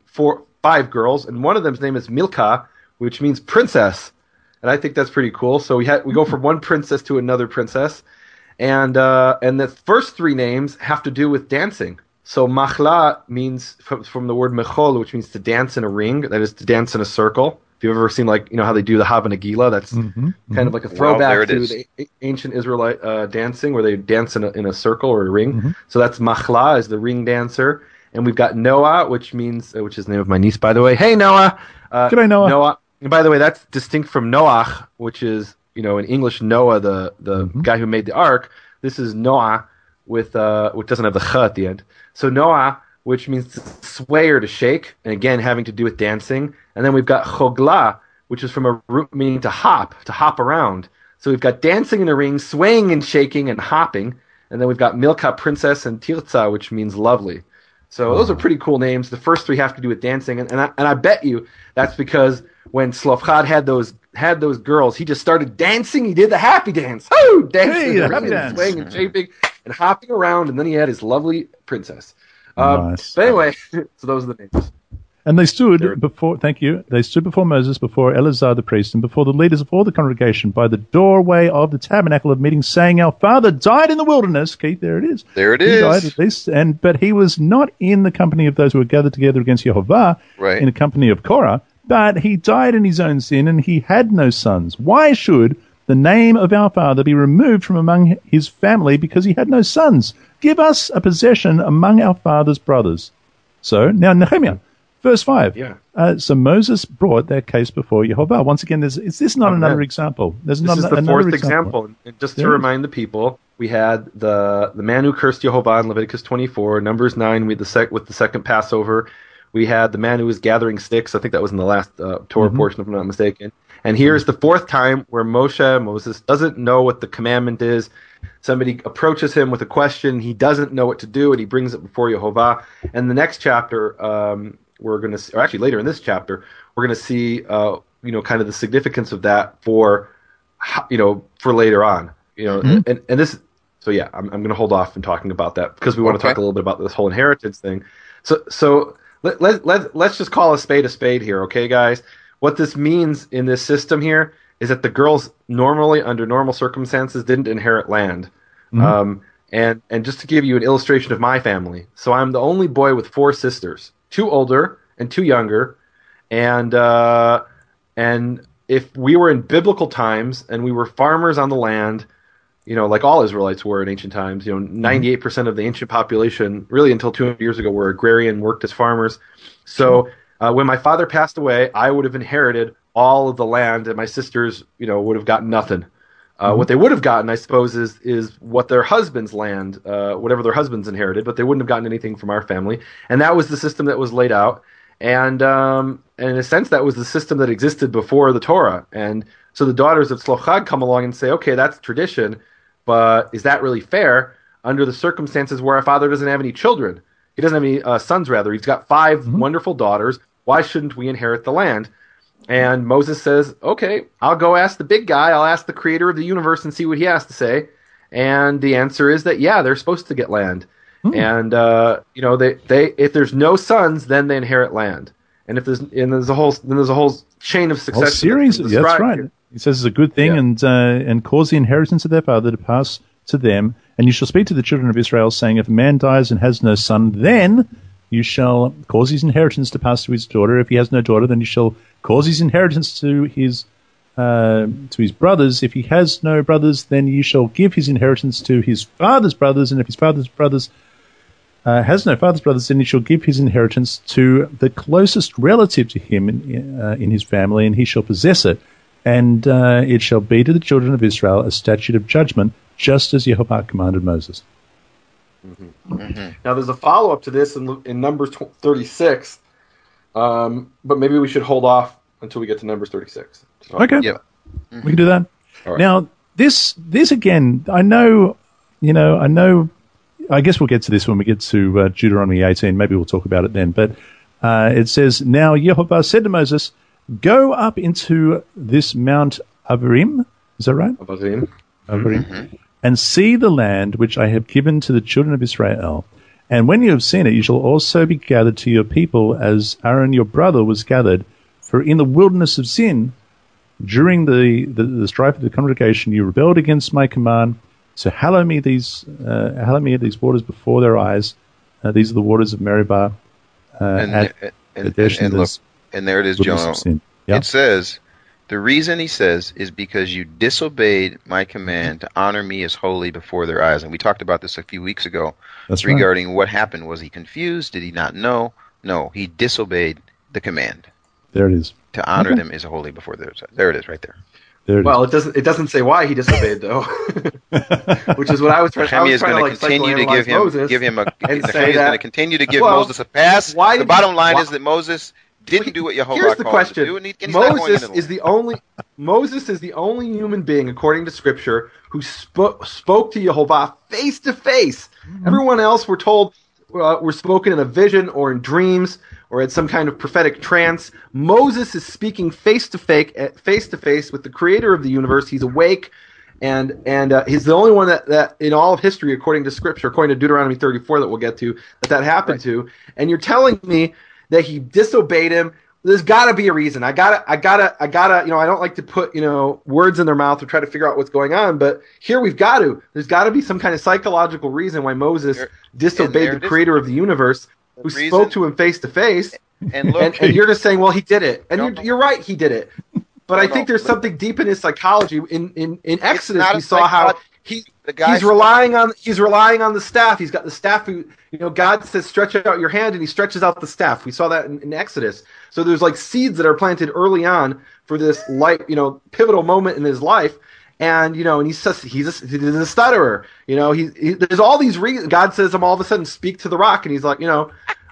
5 girls, and one of them's name is Milcah, which means princess. And I think that's pretty cool. So we go from one princess to another princess. And the first 3 names have to do with dancing. So Machla means from the word mechol, which means to dance in a ring, that is to dance in a circle. If you've ever seen, how they do the Hava Nagila, that's kind of like a throwback to the ancient Israelite dancing, where they dance in a circle or a ring. So that's Machla, is the ring dancer. And we've got Noah, which is the name of my niece, by the way. Hey, Noah. G'day, Noah. Noah. And by the way, that's distinct from Noach, which is, in English, Noah, the guy who made the ark. This is Noah which doesn't have the ch at the end. So Noah, which means to sway or to shake, and again, having to do with dancing. And then we've got Chogla, which is from a root meaning to hop around. So we've got dancing in a ring, swaying and shaking and hopping. And then we've got Milcah, princess, and Tirzah, which means lovely. So those are pretty cool names. The first 3 have to do with dancing, and I bet you that's because when Tzlofchad had those girls, he just started dancing. He did the happy dance, dancing, and swaying and shaping and hopping around, and then he had his lovely princess. Nice. But anyway, so those are the names. And they stood before. Thank you. They stood before Moses, before Eleazar the priest, and before the leaders of all the congregation by the doorway of the tabernacle of meeting, saying, "Our father died in the wilderness." Keith, there it is. There it is. He died at least, but he was not in the company of those who were gathered together against Yehovah, right, in the company of Korah. But he died in his own sin, and he had no sons. Why should the name of our father be removed from among his family because he had no sons? Give us a possession among our father's brothers. So now Nehemiah. Verse 5. Yeah. So Moses brought their case before Yehovah. Once again, is this not another example? This is the 4th example. And just to remind the people, we had the man who cursed Yehovah in Leviticus 24, Numbers 9 with the second Passover. We had the man who was gathering sticks. I think that was in the last Torah portion, if I'm not mistaken. And here's the fourth time where Moses doesn't know what the commandment is. Somebody approaches him with a question. He doesn't know what to do, and he brings it before Yehovah. And the next chapter, we're going to, or actually later in this chapter, we're going to see, kind of the significance of that for later on. And this. So yeah, I'm going to hold off in talking about that because we want to talk a little bit about this whole inheritance thing. So let's just call a spade here, okay, guys? What this means in this system here is that the girls normally, under normal circumstances, didn't inherit land. And just to give you an illustration of my family, so I'm the only boy with 4 sisters, 2 older and 2 younger, and if we were in biblical times and we were farmers on the land, like all Israelites were in ancient times, 98% of the ancient population, really until 200 years ago, were agrarian, worked as farmers. So when my father passed away, I would have inherited all of the land, and my sisters, would have gotten nothing. What they would have gotten, I suppose, is what their husband's land, whatever their husbands inherited, but they wouldn't have gotten anything from our family. And that was the system that was laid out. And in a sense, that was the system that existed before the Torah. And so the daughters of Tzlochad come along and say, okay, that's tradition, but is that really fair under the circumstances where our father doesn't have any children? He doesn't have any sons, rather. He's got 5 wonderful daughters. Why shouldn't we inherit the land? And Moses says, okay, I'll go ask the big guy. I'll ask the creator of the universe and see what he has to say. And the answer is that, yeah, they're supposed to get land. And, they if there's no sons, then they inherit land. And if there's a whole chain of success. Whole series. Yeah, that's right. He says it's a good thing, and cause the inheritance of their father to pass to them. And you shall speak to the children of Israel, saying, if a man dies and has no son, then you shall cause his inheritance to pass to his daughter. If he has no daughter, then you shall cause his inheritance to his brothers. If he has no brothers, then you shall give his inheritance to his father's brothers. And if his father's brothers has no father's brothers, then he shall give his inheritance to the closest relative to him in his family, and he shall possess it. And it shall be to the children of Israel a statute of judgment, just as Yehovah commanded Moses. Now, there's a follow-up to this in Numbers 36, but maybe we should hold off until we get to Numbers 36. Okay, we can do that. Right. Now, this again, I know. I guess we'll get to this when we get to Deuteronomy 18. Maybe we'll talk about it then. But it says, now Yehovah said to Moses, go up into this Mount Abarim. Is that right? Abarim. And see the land which I have given to the children of Israel. And when you have seen it, you shall also be gathered to your people as Aaron your brother was gathered. For in the wilderness of Zin, during the strife of the congregation, you rebelled against my command. So hallow me these waters before their eyes. These are the waters of Meribah. And there it is, Jonah. Yeah. It says, the reason he says is because you disobeyed my command to honor me as holy before their eyes. And we talked about this a few weeks ago. That's regarding what happened. Was he confused? Did he not know? No, he disobeyed the command. There it is. To honor them as holy before their eyes. There it is, right there. It doesn't say why he disobeyed, though. Which is what I was trying to. Nehemiah is going to continue to give him a. Nehemiah is going to continue to give Moses a pass. The bottom line is that Moses didn't do what Yehovah called him to do, and Moses is the only human being, according to Scripture, who spoke to Yehovah face to face. Everyone else, we're told, were spoken in a vision or in dreams or in some kind of prophetic trance. Moses is speaking face to face with the Creator of the universe. He's awake, and he's the only one that in all of history, according to Scripture, according to Deuteronomy 34, that we'll get to, that happened to. And you're telling me that he disobeyed him. There's got to be a reason. I gotta. I don't like to put words in their mouth or try to figure out what's going on, but here we've got to. There's got to be some kind of psychological reason why Moses disobeyed the Creator of the universe, who spoke to him face to face. And you're just saying, well, he did it, and you're right, he did it. But I think there's something deep in his psychology. In Exodus, we saw how he's relying on the staff. He's got the staff. God says, stretch out your hand, and he stretches out the staff. We saw that in Exodus. So there's like seeds that are planted early on for this pivotal moment in his life. And and he's a stutterer. There's all these reasons. God says, "I'm all of a sudden speak to the rock," and he's like,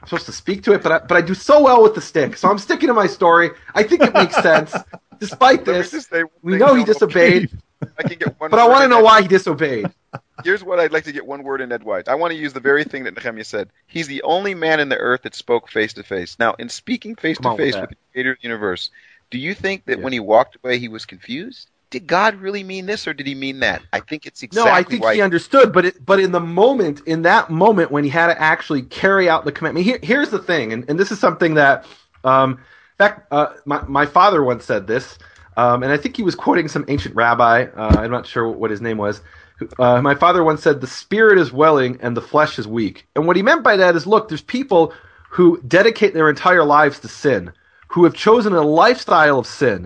I'm supposed to speak to it, but I do so well with the stick, so I'm sticking to my story. I think it makes sense. Despite this, we know he disobeyed, I can get one but I want to know why he disobeyed. Here's what I'd like to get one word in edgewise. I want to use the very thing that Nehemiah said. He's the only man in the earth that spoke face to face. Now, in speaking face to face with the creator of the universe, do you think that when he walked away he was confused? Did God really mean this or did he mean that? I think it's exactly No, I think he understood, but in that moment when he had to actually carry out the commandment. Here's the thing, and this is something that, in fact, my father once said this, and I think he was quoting some ancient rabbi. I'm not sure what his name was. My father once said, "The spirit is willing and the flesh is weak." And what he meant by that is, look, there's people who dedicate their entire lives to sin, who have chosen a lifestyle of sin,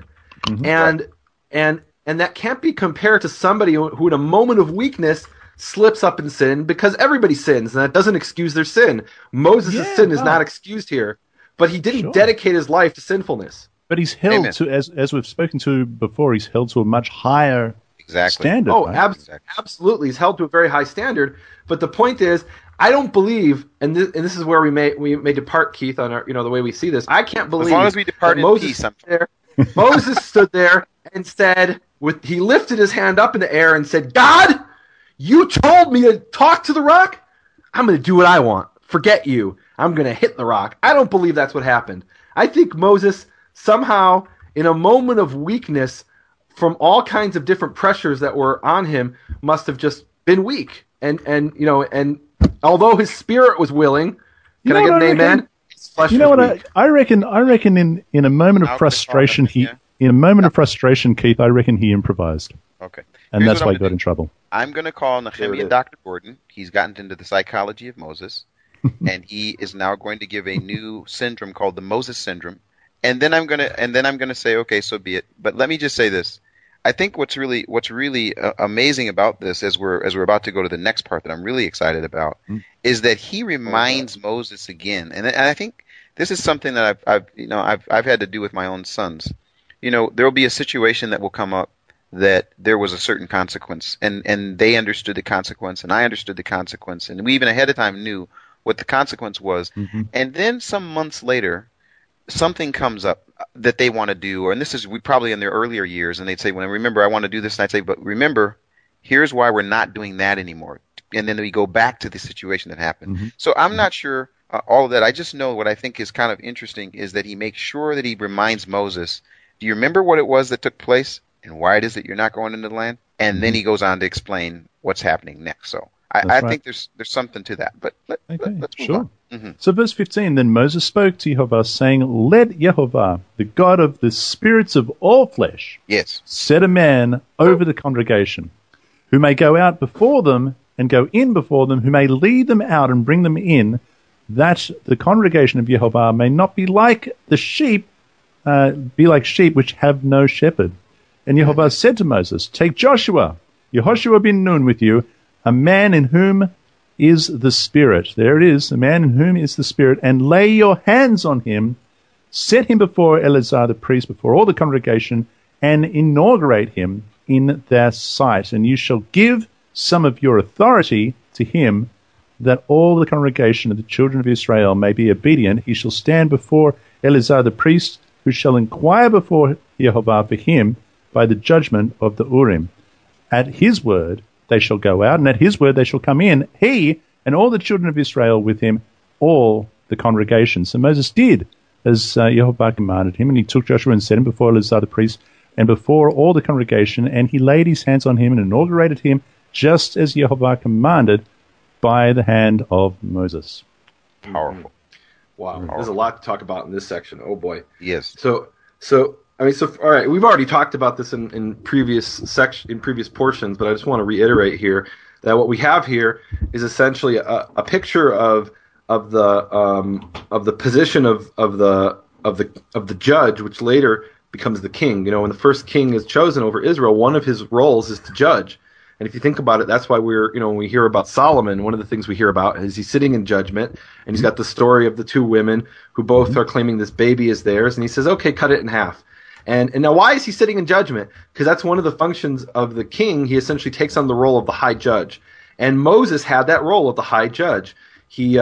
and that can't be compared to somebody who in a moment of weakness slips up in sin, because everybody sins, and that doesn't excuse their sin. Moses' sin is not excused here, but he didn't dedicate his life to sinfulness. But he's held to, as we've spoken to before, he's held to a much higher standard. Oh, right? Absolutely. He's held to a very high standard. But the point is, I don't believe, and this is where we may depart, Keith, on our, the way we see this. I can't believe, as long as we depart in peace, Moses stood there and said, he lifted his hand up in the air and said, "God, you told me to talk to the rock. I'm going to do what I want. Forget you. I'm going to hit the rock." I don't believe that's what happened. I think Moses somehow, in a moment of weakness, from all kinds of different pressures that were on him, must have just been weak. And although his spirit was willing, can I get an amen? His flesh was weak. I reckon in a moment of frustration Keith, I reckon he improvised. Okay. And that's why he got in trouble. I'm going to call Nehemiah Dr. Gordon. He's gotten into the psychology of Moses, and he is now going to give a new syndrome called the Moses syndrome. And then I'm going to say, okay, so be it. But let me just say this. I think what's really amazing about this, as we're about to go to the next part that I'm really excited about, is that he reminds Moses again, and I think this is something that I've had to do with my own sons. There will be a situation that will come up that there was a certain consequence, and they understood the consequence, and I understood the consequence, and we even ahead of time knew what the consequence was, and then some months later, something comes up that they want to do, and this is probably in their earlier years, and they'd say, "Well, remember, I want to do this," and I'd say, "But remember, here's why we're not doing that anymore." And then we go back to the situation that happened. So I'm not sure all of that. I just know what I think is kind of interesting is that he makes sure that he reminds Moses, "Do you remember what it was that took place and why it is that you're not going into the land?" And then he goes on to explain what's happening next. So I think there's something to that. But let's move on. So verse 15, then Moses spoke to Jehovah, saying, "Let Jehovah, the God of the spirits of all flesh, set a man over the congregation, who may go out before them and go in before them, who may lead them out and bring them in, that the congregation of Jehovah may not be like the sheep, which have no shepherd." And Jehovah said to Moses, "Take Joshua, Yehoshua bin Nun with you, a man in whom is the Spirit." There it is, a man in whom is the Spirit. "And lay your hands on him, set him before Eleazar the priest, before all the congregation, and inaugurate him in their sight. And you shall give some of your authority to him, that all the congregation of the children of Israel may be obedient. He shall stand before Eleazar the priest, who shall inquire before Jehovah for him by the judgment of the Urim. At his word they shall go out, and at his word they shall come in, he and all the children of Israel with him, all the congregation." So Moses did as Jehovah commanded him, and he took Joshua and set him before Eleazar the priest and before all the congregation, and he laid his hands on him and inaugurated him, just as Jehovah commanded by the hand of Moses. Powerful. Wow. There's a lot to talk about in this section. Oh boy. Yes. So all right, we've already talked about this in previous portions, but I just want to reiterate here that what we have here is essentially a picture of the position of the judge, which later becomes the king. When the first king is chosen over Israel, one of his roles is to judge. And if you think about it, that's why when we hear about Solomon, one of the things we hear about is he's sitting in judgment, and he's got the story of the two women who both are claiming this baby is theirs, and he says, "Okay, cut it in half." And now why is he sitting in judgment? Because that's one of the functions of the king. He essentially takes on the role of the high judge. And Moses had that role of the high judge. He,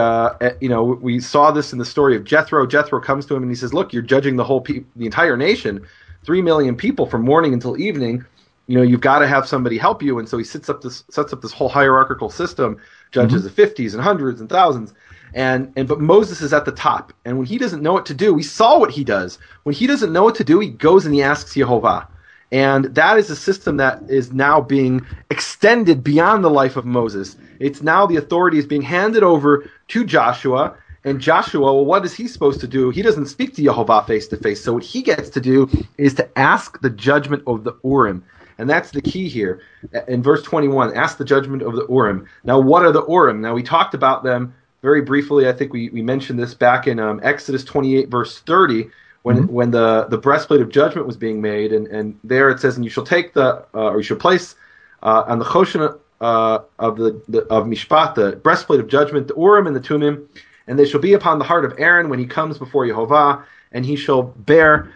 we saw this in the story of Jethro. Jethro comes to him and he says, "Look, you're judging the entire nation, 3 million people from morning until evening. You've got to have somebody help you." And so he sets up this whole hierarchical system, judges of 50s and hundreds and thousands. But Moses is at the top, and when he doesn't know what to do, we saw what he does. When he doesn't know what to do, he goes and he asks Yehovah. And that is a system that is now being extended beyond the life of Moses. It's now the authority is being handed over to Joshua. And Joshua, well, what is he supposed to do? He doesn't speak to Yehovah face to face. So what he gets to do is to ask the judgment of the Urim. And that's the key here. In verse 21, ask the judgment of the Urim. Now, what are the Urim? Now, we talked about them very briefly. I think we mentioned this back in Exodus 28, verse 30, when the breastplate of judgment was being made. And there it says, and you shall take you shall place on the choshen of Mishpat, the breastplate of judgment, the Urim and the Tumim, and they shall be upon the heart of Aaron when he comes before Yehovah, and he shall bear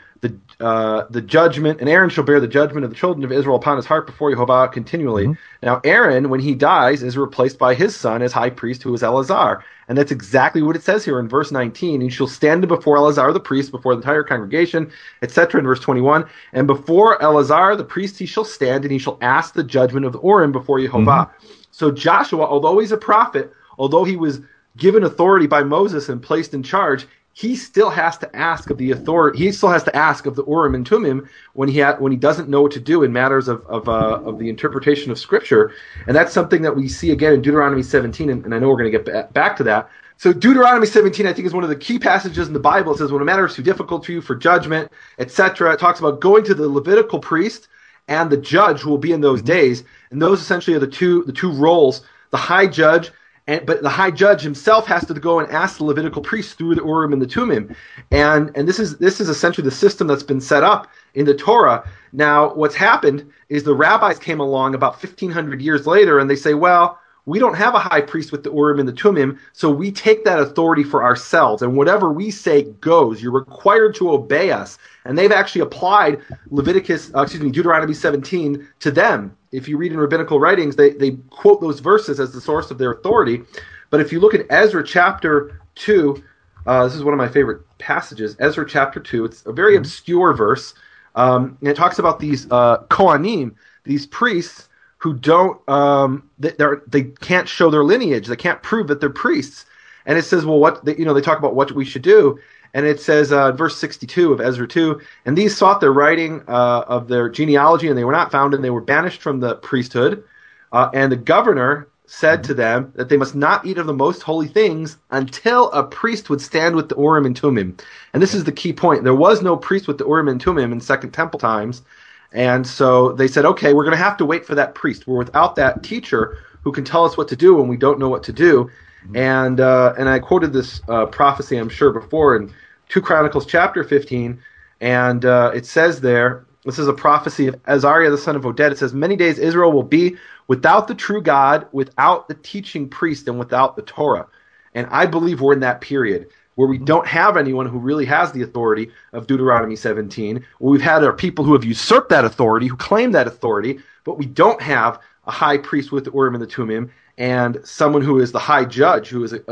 the judgment, and Aaron shall bear the judgment of the children of Israel upon his heart before Yehovah continually. Now Aaron, when he dies, is replaced by his son as high priest, who is Eleazar. And that's exactly what it says here in verse 19. He shall stand before Eleazar the priest, before the entire congregation, etc. in verse 21. And before Eleazar the priest he shall stand, and he shall ask the judgment of the Urim before Yehovah. So Joshua, although he's a prophet, although he was given authority by Moses and placed in charge, he still has to ask of the authority. He still has to ask of the Urim and Tumim when he doesn't know what to do in matters of the interpretation of Scripture, and that's something that we see again in Deuteronomy 17. And I know we're going to get back to that. So Deuteronomy 17, I think, is one of the key passages in the Bible. It says, "When a matter is too difficult for you for judgment, etc." It talks about going to the Levitical priest and the judge who will be in those days, and those essentially are the two roles. The high judge. But the high judge himself has to go and ask the Levitical priest through the Urim and the Tumim, and this is essentially the system that's been set up in the Torah. Now, what's happened is the rabbis came along about 1,500 years later, and they say, well, we don't have a high priest with the Urim and the Tumim, so we take that authority for ourselves, and whatever we say goes. You're required to obey us. And they've actually applied Deuteronomy 17 to them. If you read in rabbinical writings, they quote those verses as the source of their authority. But if you look at Ezra chapter 2, this is one of my favorite passages, Ezra chapter 2. It's a very obscure verse. And it talks about these Kohanim, these priests who they can't show their lineage. They can't prove that they're priests. And it says, well, they talk about what we should do. And it says, verse 62 of Ezra 2, "And these sought their writing of their genealogy, and they were not found, and they were banished from the priesthood. And the governor said to them that they must not eat of the most holy things until a priest would stand with the Urim and Tumim." And this is the key point. There was no priest with the Urim and Tumim in Second Temple times. And so they said, okay, we're going to have to wait for that priest. We're without that teacher who can tell us what to do when we don't know what to do. And I quoted this prophecy, I'm sure, before in 2 Chronicles chapter 15, and it says there, this is a prophecy of Azariah the son of Oded. It says, "Many days Israel will be without the true God, without the teaching priest, and without the Torah." And I believe we're in that period where we don't have anyone who really has the authority of Deuteronomy 17. What we've had are people who have usurped that authority, who claim that authority, but we don't have a high priest with the Urim and the Tumim, and someone who is the high judge, who is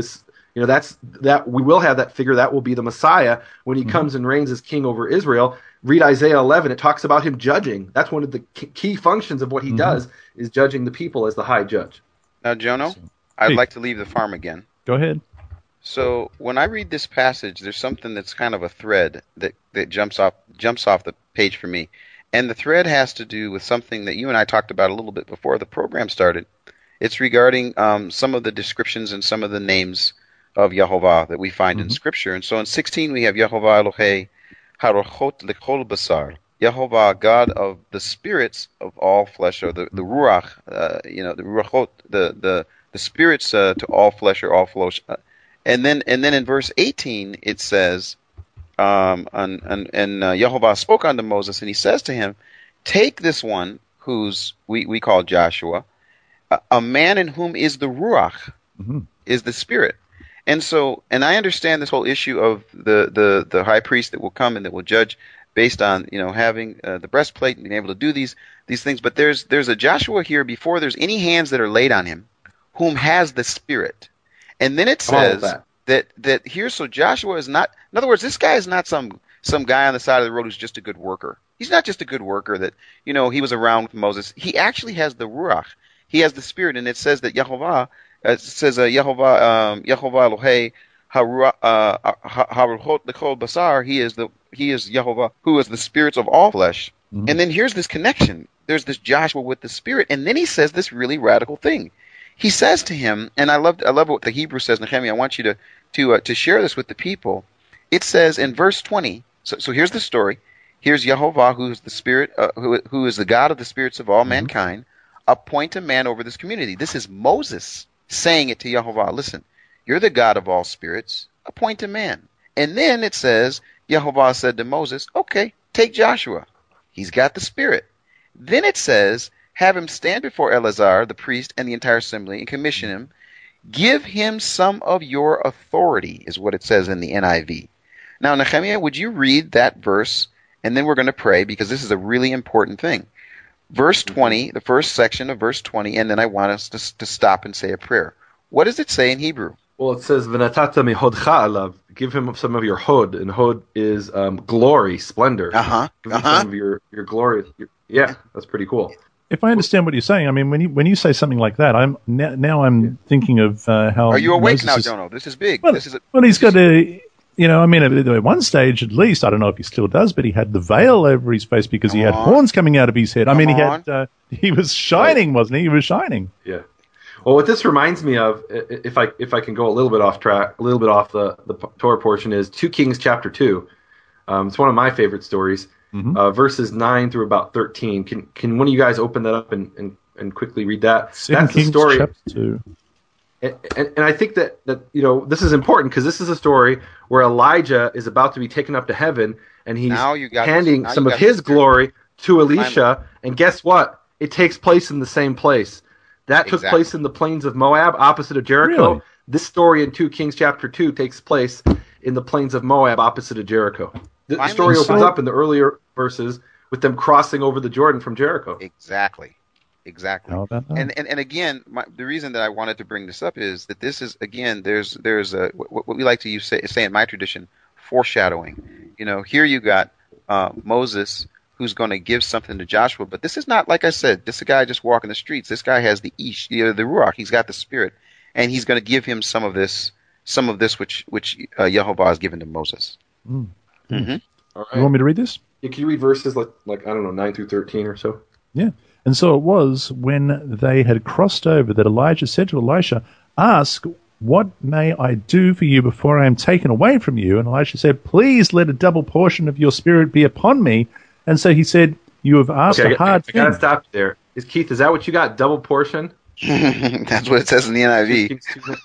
that we will have that figure. That will be the Messiah when he comes and reigns as king over Israel. Read Isaiah 11; it talks about him judging. That's one of the key functions of what he does, is judging the people as the high judge. Now, Jono, I'd like to leave the farm again. Go ahead. So when I read this passage, there's something that's kind of a thread that jumps off the page for me, and the thread has to do with something that you and I talked about a little bit before the program started. It's regarding some of the descriptions and some of the names of Yehovah that we find in Scripture. And so in 16 we have Yehovah Elohei Harochot Lechol Basar, Yehovah, God of the spirits of all flesh, or the Ruach, the Ruachot, the spirits to all flesh or all flesh. And then in verse 18 it says, and Yehovah spoke unto Moses, and he says to him, "Take this one who's we call Joshua, a man in whom is the Ruach, is the Spirit." And so, and I understand this whole issue of the high priest that will come and that will judge based on having the breastplate and being able to do these things. But there's a Joshua here before there's any hands that are laid on him, whom has the Spirit. And then it I'm all with says that. that here, so Joshua is not, in other words, this guy is not some guy on the side of the road who's just a good worker. He's not just a good worker that, he was around with Moses. He actually has the Ruach. He has the Spirit, and it says that Yehovah, Yehovah Elohei Haruchot L'Kol Basar, he is Yehovah, who is the spirits of all flesh. Mhm. And then here's this connection. There's this Joshua with the Spirit, and then he says this really radical thing. He says to him, and I love what the Hebrew says, Nehemiah. I want you to share this with the people. It says in verse 20. So here's the story. Here's Yehovah, who is the Spirit, who is the God of the spirits of all mankind. Appoint a man over this community. This is Moses saying it to Yehovah. Listen, you're the God of all spirits. Appoint a man. And then it says, Yehovah said to Moses, okay, take Joshua. He's got the Spirit. Then it says, have him stand before Eleazar, the priest, and the entire assembly, and commission him. Give him some of your authority, is what it says in the NIV. Now, Nehemiah, would you read that verse, and then we're going to pray, because this is a really important thing. Verse 20, the first section of verse 20, and then I want us to stop and say a prayer. What does it say in Hebrew? Well, it says, "V'natata mihodcha alav." Give him some of your hod, and hod is glory, splendor. Give him some of your glory. Yeah, that's pretty cool. If I understand what you're saying, I mean, when you say something like that, I'm thinking of how. Are you awake Moses now, Jono? This is big. Well, he's got a. I mean, at one stage at least, I don't know if he still does, but he had the veil over his face because he had horns coming out of his head. I mean, he was shining, wasn't he? He was shining. Yeah. Well, what this reminds me of, if I can go a little bit off track, a little bit off the Torah portion, is 2 Kings chapter 2. It's one of my favorite stories, verses 9 through about 13. Can one of you guys open that up and quickly read that? 2 That's Kings the story. chapter 2. And I think that this is important because this is a story where Elijah is about to be taken up to heaven, and he's handing some of his glory to Elisha. And guess what? It takes place in the same place. That took place in the plains of Moab, opposite of Jericho. Really? This story in 2 Kings chapter 2 takes place in the plains of Moab, opposite of Jericho. The story opens up in the earlier verses with them crossing over the Jordan from Jericho. Exactly. How about that? And again, the reason that I wanted to bring this up is that this is, again, there's a what we like to say in my tradition, foreshadowing. Here you got Moses, who's going to give something to Joshua, but this is not, like I said, this is a guy just walking the streets. This guy has the Ish, the Ruach. He's got the Spirit, and he's going to give him some of this which Yehovah has given to Moses. All right. You want me to read this? Yeah, can you read verses like I don't know, 9 through 13 or so? Yeah. And so it was when they had crossed over that Elijah said to Elisha, "Ask, what may I do for you before I am taken away from you?" And Elisha said, "Please let a double portion of your Spirit be upon me." And so he said, "You have asked a hard thing." I got to stop there. Keith, is that what you got, double portion? That's what it says in the NIV.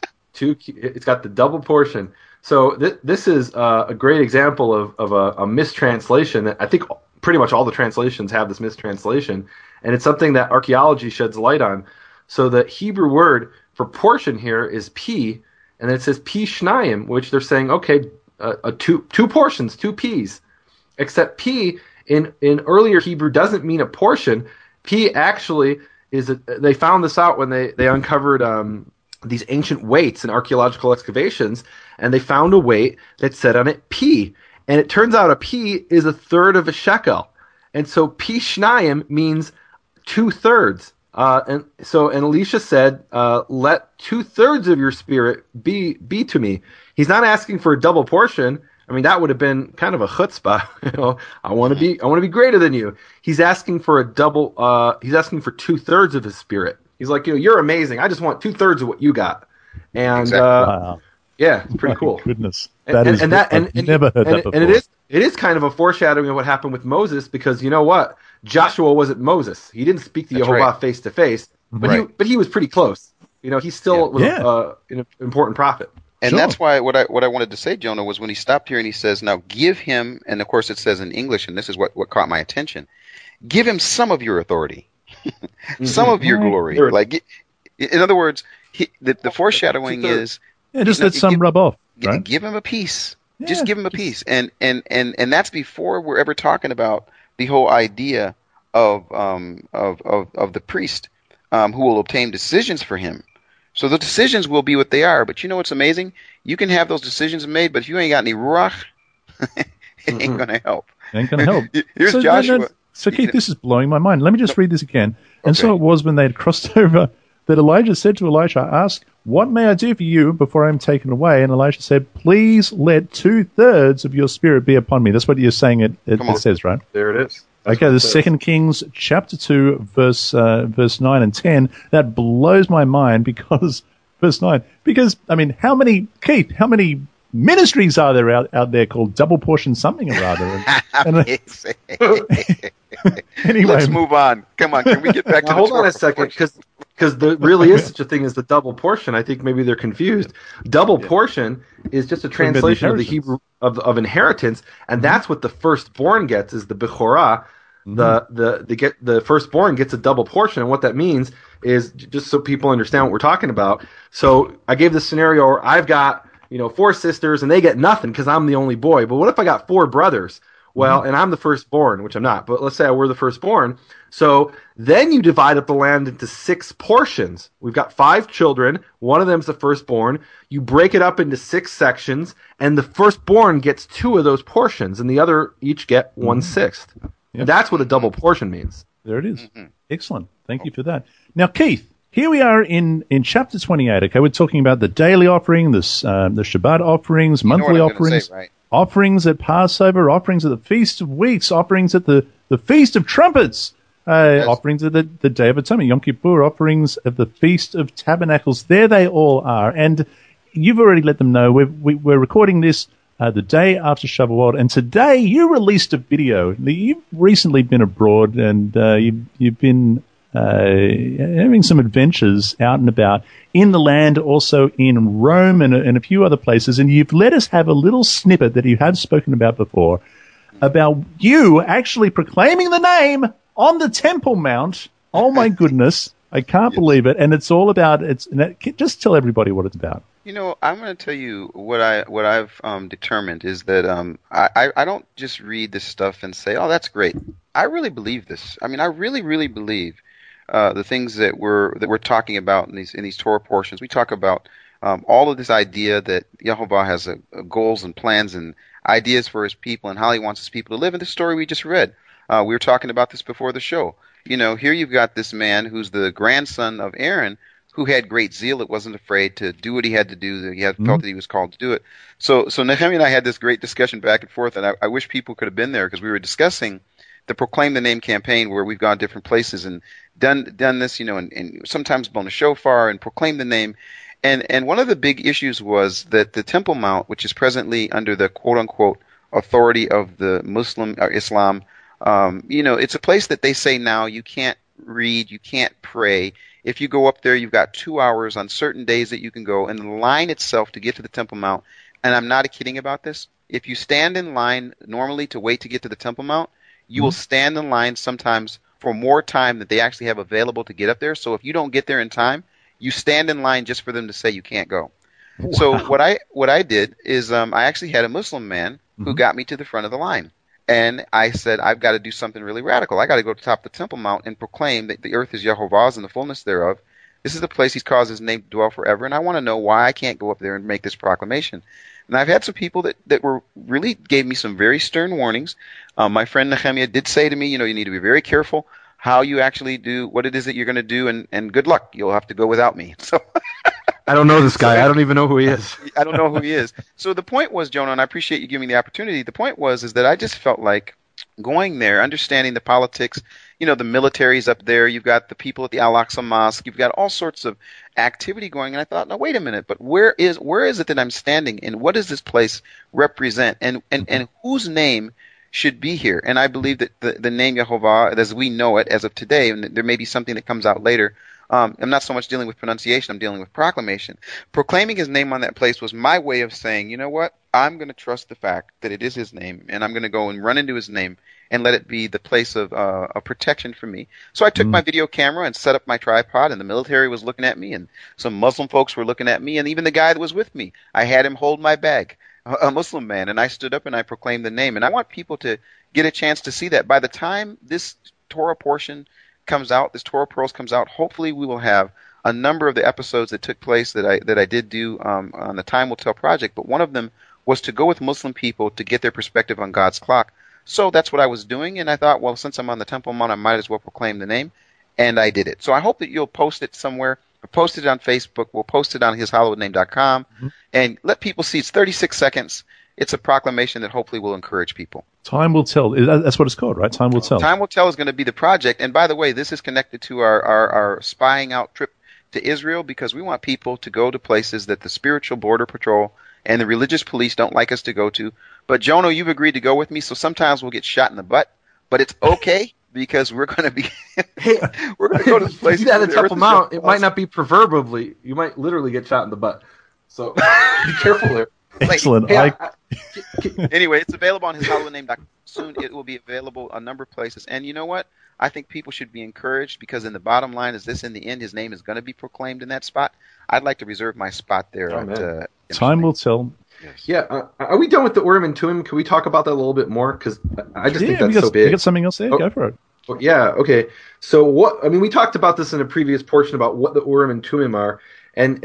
It's got the double portion. So this is a great example of a mistranslation that I think pretty much all the translations have this mistranslation, and it's something that archaeology sheds light on. So the Hebrew word for portion here is P, and it says P shnayim, which they're saying, okay, two portions, 2 P's. Except P in earlier Hebrew doesn't mean a portion. P actually they found this out when they uncovered these ancient weights in archaeological excavations, and they found a weight that said on it P. And it turns out a P is a third of a shekel. And so P shnayim means 2/3. And Elisha said, let 2/3 of your Spirit be to me. He's not asking for a double portion. I mean, that would have been kind of a chutzpah. I want to be greater than you. He's asking for a double. He's asking for 2/3 of his Spirit. He's like, you're amazing. I just want 2/3 of what you got. And Wow. yeah, it's pretty cool. Goodness, I've never heard that before. And it is kind of a foreshadowing of what happened with Moses, because you know what? Joshua wasn't Moses. He didn't speak to Yehovah face to face, but he was pretty close. He still was an important prophet. And that's why what I wanted to say, Jonah, was when he stopped here and he says, now give him, and of course it says in English, and this is what caught my attention, give him some of your authority, some of your glory. Like, in other words, the foreshadowing is, just let some rub off. Right? Give him a piece. Just give him a piece. And that's before we're ever talking about the whole idea of the priest who will obtain decisions for him. So the decisions will be what they are. But you know what's amazing? You can have those decisions made, but if you ain't got any ruach, it ain't going to help. Ain't going to help. Here's so, Joshua. So Keith, this is blowing my mind. Let me just read this again. And Okay. so it was when they had crossed over that Elijah said to Elisha, ask, what may I do for you before I am taken away? And Elisha said, please let 2/3 of your spirit be upon me. That's what you're saying it says, right? There it is. That's Okay, what the it says. 2 Kings chapter 2, verse 9 and 10. That blows my mind because, verse 9, because, I mean, how many ministries are there out there called double portion something or other? Anyway, Let's move on. Come on, can we get back to Now, the hold on Torah a second, portion? because there really is such a thing as the double portion. I think maybe they're confused. Double portion is just a translation of the Hebrew of inheritance, and that's what the firstborn gets is the bechorah. The firstborn gets a double portion, and what that means is, just so people understand what we're talking about. So I gave this scenario where I've got 4 sisters and they get nothing because I'm the only boy. But what if I got 4 brothers? Well, and I'm the firstborn, which I'm not, but let's say I were the firstborn. So then you divide up the land into 6 portions. We've got 5 children. One of them's the firstborn. You break it up into 6 sections, and the firstborn gets 2 of those portions, and the other each get 1/6. Yep. That's what a double portion means. there it is. Excellent. Thank you for that. Now, Keith, here we are in chapter 28. Okay, we're talking about the daily offering, the Shabbat offerings, monthly You know what I'm gonna offerings. say, right? Offerings at Passover, offerings at the Feast of Weeks, offerings at the Feast of Trumpets, offerings at the Day of Atonement, Yom Kippur, offerings at the Feast of Tabernacles. There they all are. And you've already let them know. We're recording this the day after Shavuot. And today you released a video. You've recently been abroad and you've been having some adventures out and about in the land, also in Rome and a few other places, and you've let us have a little snippet that you have spoken about before, about you actually proclaiming the name on the Temple Mount. Oh my goodness, I can't believe it, and it's all about just tell everybody what it's about. I'm going to tell you what I've determined is that I don't just read this stuff and say, oh, that's great. I really believe this. I mean, I really, really believe the things that we're talking about in these Torah portions. We talk about all of this idea that Yehovah has goals and plans and ideas for his people and how he wants his people to live. In the story we just read, we were talking about this before the show. Here you've got this man who's the grandson of Aaron, who had great zeal, that wasn't afraid to do what he had to do, that he had felt that he was called to do it. So Nehemiah and I had this great discussion back and forth, and I wish people could have been there because we were discussing the Proclaim the Name campaign, where we've gone different places and done this, and sometimes blown a shofar and proclaimed the name. And one of the big issues was that the Temple Mount, which is presently under the quote-unquote authority of the Muslim or Islam, it's a place that they say now you can't read, you can't pray. If you go up there, you've got 2 hours on certain days that you can go. And the line itself to get to the Temple Mount, and I'm not kidding about this, if you stand in line normally to wait to get to the Temple Mount, you will stand in line sometimes for more time that they actually have available to get up there. So if you don't get there in time, you stand in line just for them to say you can't go. Wow. So what I did is I actually had a Muslim man who got me to the front of the line. And I said, I've got to do something really radical. I got to go to the top of the Temple Mount and proclaim that the earth is Yehovah's and the fullness thereof. This is the place he's caused his name to dwell forever, and I want to know why I can't go up there and make this proclamation. And I've had some people that were really gave me some very stern warnings. My friend Nehemiah did say to me, you need to be very careful how you actually do what it is that you're going to do, and good luck. You'll have to go without me. So I don't know this guy. I don't even know who he is. I don't know who he is. So the point was, Jonah, and I appreciate you giving me the opportunity. The point is that I just felt like going there, understanding the politics, the military's up there. You've got the people at the Al-Aqsa Mosque. You've got all sorts of activity going. And I thought, no, wait a minute. But where is it that I'm standing, and what does this place represent, and whose name should be here? And I believe that the name Yehovah, as we know it as of today, and there may be something that comes out later. I'm not so much dealing with pronunciation. I'm dealing with proclamation. Proclaiming his name on that place was my way of saying, you know what? I'm going to trust the fact that it is his name, and I'm going to go and run into his name and let it be the place of protection for me. So I took my video camera and set up my tripod, and the military was looking at me, and some Muslim folks were looking at me, and even the guy that was with me, I had him hold my bag, a Muslim man, and I stood up and I proclaimed the name. And I want people to get a chance to see that. By the time this Torah portion comes out, this Torah Pearls comes out, hopefully we will have a number of the episodes that took place that I did do on the Time Will Tell project, but one of them was to go with Muslim people to get their perspective on God's clock. So that's what I was doing, and I thought, well, since I'm on the Temple Mount, I might as well proclaim the name, and I did it. So I hope that you'll post it somewhere. I posted it on Facebook. We'll post it on hishollowedname.com, and let people see. It's 36 seconds. It's a proclamation that hopefully will encourage people. Time Will Tell. That's what it's called, right? Time Will Tell. Time Will Tell is going to be the project. And by the way, this is connected to our spying out trip to Israel, because we want people to go to places that the spiritual border patrol and the religious police don't like us to go to. But Jono, you've agreed to go with me, so sometimes we'll get shot in the butt, but it's okay because we're going to be we're going to go to places. That at Temple Mount, it might not be proverbially. You might literally get shot in the butt. So be careful there. Excellent. Anyway, it's available on hishollowedname.com. Soon it will be available a number of places. And you know what? I think people should be encouraged, because in the bottom line is this: in the end, his name is going to be proclaimed in that spot. I'd like to reserve my spot there. Time Will Tell. Yes. Yeah. Are we done with the Urim and Tumim? Can we talk about that a little bit more? Because I just think that's so big. You got something else there? Go for it. Yeah. Okay. So we talked about this in a previous portion about what the Urim and Tumim are. And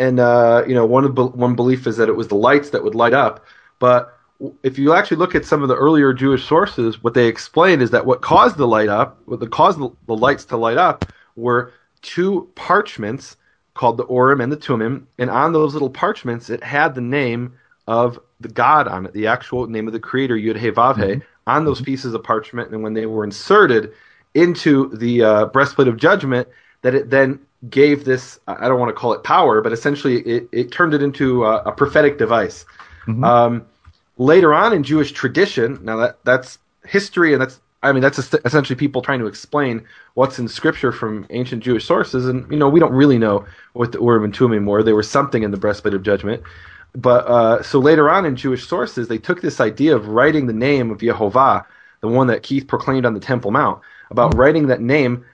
one belief is that it was the lights that would light up. But if you actually look at some of the earlier Jewish sources, what they explain is that what caused the lights to light up were two parchments called the Urim and the Tumim. And on those little parchments, it had the name of the God on it, the actual name of the Creator, Yud-Heh-Vav-Heh, on those pieces of parchment. And when they were inserted into the breastplate of judgment, that it then gave this, I don't want to call it power, but essentially it turned it into a prophetic device. Later on in Jewish tradition, now that's history, and that's essentially people trying to explain what's in Scripture from ancient Jewish sources, and we don't really know what the Urim and Tumim were. They were something in the breastplate of judgment. But so later on in Jewish sources, they took this idea of writing the name of Yehovah, the one that Keith proclaimed on the Temple Mount, about writing that name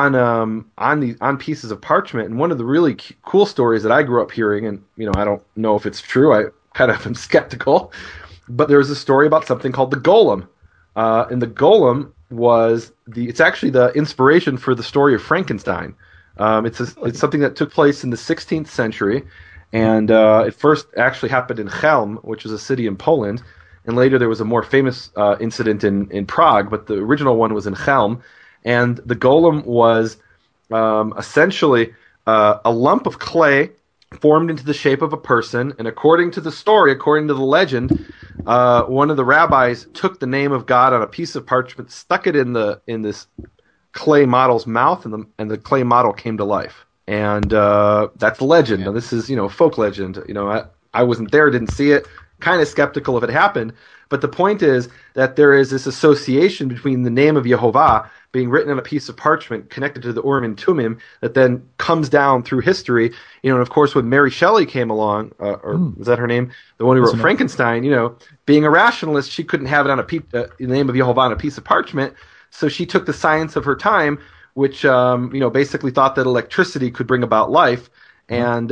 on pieces of parchment. And one of the really cool stories that I grew up hearing, and I don't know if it's true, I kind of am skeptical, but there was a story about something called the Golem, and the Golem it's actually the inspiration for the story of Frankenstein. It's something that took place in the 16th century, and it first actually happened in Chelm, which is a city in Poland, and later there was a more famous incident in Prague, but the original one was in Chelm. And the golem was essentially a lump of clay formed into the shape of a person. And according to the story, according to the legend, one of the rabbis took the name of God on a piece of parchment, stuck it in this clay model's mouth, and the clay model came to life. And that's the legend. Yeah. Now, this is folk legend. I wasn't there, didn't see it. Kind of skeptical if it happened. But the point is that there is this association between the name of Yehovah being written on a piece of parchment connected to the Urim and Tumim that then comes down through history. And of course, when Mary Shelley came along, was that her name? The one who wrote Frankenstein, being a rationalist, she couldn't have it on the name of Yehovah on a piece of parchment. So she took the science of her time, which, basically thought that electricity could bring about life. And,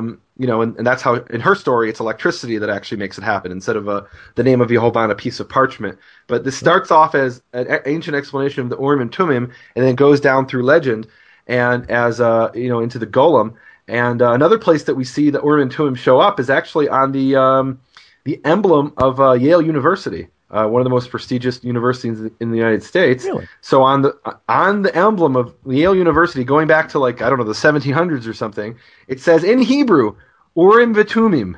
and that's how, in her story, it's electricity that actually makes it happen instead of the name of Yehovah on a piece of parchment. But this starts off as an ancient explanation of the Urim and Tumim, and then goes down through legend and as, into the Golem. And another place that we see the Urim and Tumim show up is actually on the emblem of Yale University. One of the most prestigious universities in the United States. Really? So on the emblem of Yale University, going back to the 1700s or something, it says in Hebrew, Urim v'Tumim.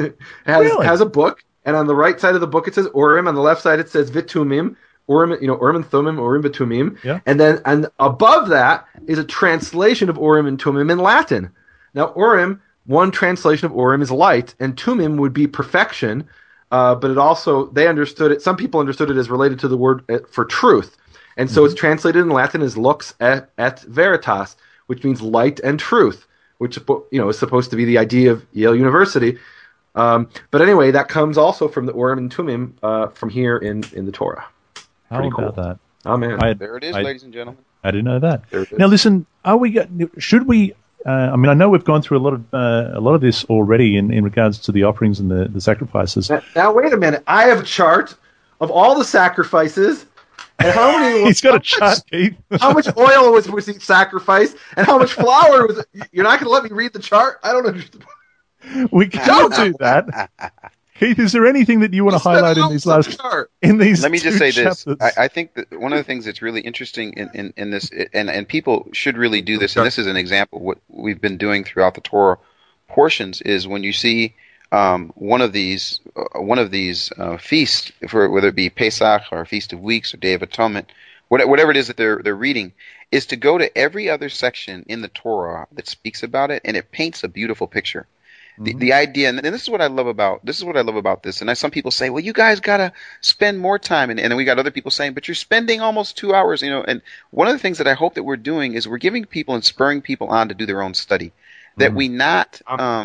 has a book, and on the right side of the book it says Urim, on the left side it says v'Tumim, Urim and Thummim, Urim v'Tumim, yeah. And above that is a translation of Urim and Tumim in Latin. Now Urim, one translation of Urim is light, and Tumim would be perfection. But it also, some people understood it as related to the word for truth. And so it's translated in Latin as lux et veritas, which means light and truth, which, is supposed to be the idea of Yale University. But anyway, that comes also from the Urim and Tumim from here in the Torah. How about that? Oh, man. There it is, ladies and gentlemen. I didn't know that. Now, listen, should we... I know we've gone through a lot of this already in regards to the offerings and the sacrifices. Now, wait a minute. I have a chart of all the sacrifices, And how many? He's got a chart, Keith. How much oil was he sacrificed, and how much flour was? You're not going to let me read the chart? I don't understand. We can't do that. Keith, is there anything that you want to highlight in these last? In these, let me just say chapters? this. I think that one of the things that's really interesting in this, and people should really do this, and this is an example of what we've been doing throughout the Torah portions, is when you see one of these feasts, for whether it be Pesach or Feast of Weeks or Day of Atonement, whatever it is that they're reading, is to go to every other section in the Torah that speaks about it, and it paints a beautiful picture. The idea, and this is what I love about this. And some people say, well, you guys gotta spend more time, and then we got other people saying, but you're spending almost 2 hours, And one of the things that I hope that we're doing is we're giving people and spurring people on to do their own study. That we not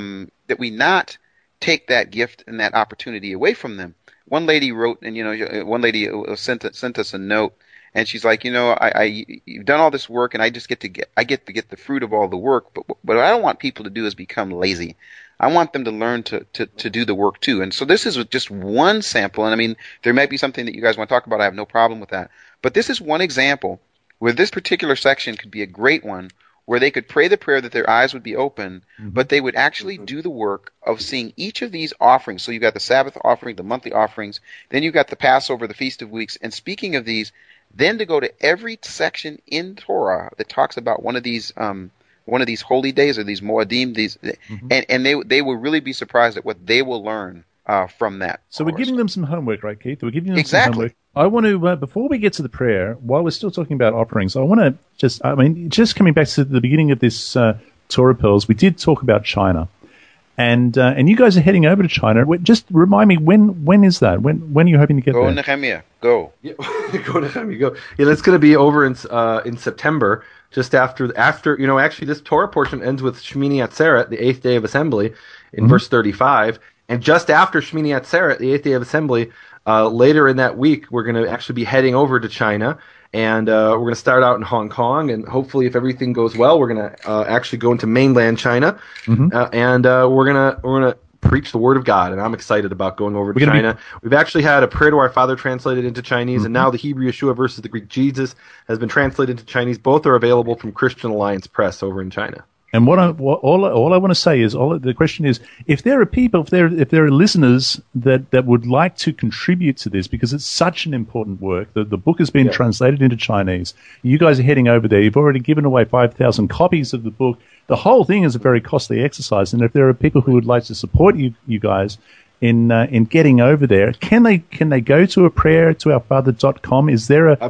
take that gift and that opportunity away from them. One lady wrote, and one lady sent us a note, and she's like, you've done all this work, and I get to get the fruit of all the work, but what I don't want people to do is become lazy. I want them to learn to do the work too. And so this is just one sample. And I mean, there might be something that you guys want to talk about. I have no problem with that. But this is one example where this particular section could be a great one, where they could pray the prayer that their eyes would be open, but they would actually do the work of seeing each of these offerings. So you've got the Sabbath offering, the monthly offerings, then you've got the Passover, the Feast of Weeks. And speaking of these, then to go to every section in Torah that talks about one of these holy days or these Moedim, and they will really be surprised at what they will learn from that. So we're giving them some homework, right, Keith? We're giving them some homework. I want to, before we get to the prayer, while we're still talking about offerings, I want to just coming back to the beginning of this Torah Pearls, we did talk about China. And you guys are heading over to China. Just remind me, when is that? When are you hoping to get there? Go, Nehemiah. Go. Yeah, go, Nehemiah. Go. Yeah, that's going to be over in September, just after. Actually, this Torah portion ends with Shmini Atzeret, the 8th day of assembly, in verse 35. And just after Shmini Atzeret, the 8th day of assembly, later in that week, we're going to actually be heading over to China. And we're going to start out in Hong Kong, and hopefully, if everything goes well, we're going to actually go into mainland China, and we're gonna preach the word of God. And I'm excited about going over to China. We've actually had a Prayer to Our Father translated into Chinese, and now the Hebrew Yeshua versus the Greek Jesus has been translated into Chinese. Both are available from Christian Alliance Press over in China. And all I want to say is, the question is, if there are people, if there are listeners that would like to contribute to this, because it's such an important work, the book has been translated into Chinese. You guys are heading over there. You've already given away 5,000 copies of the book. The whole thing is a very costly exercise. And if there are people who would like to support you guys in getting over there, can they go to a prayertoourfather.com? Is there a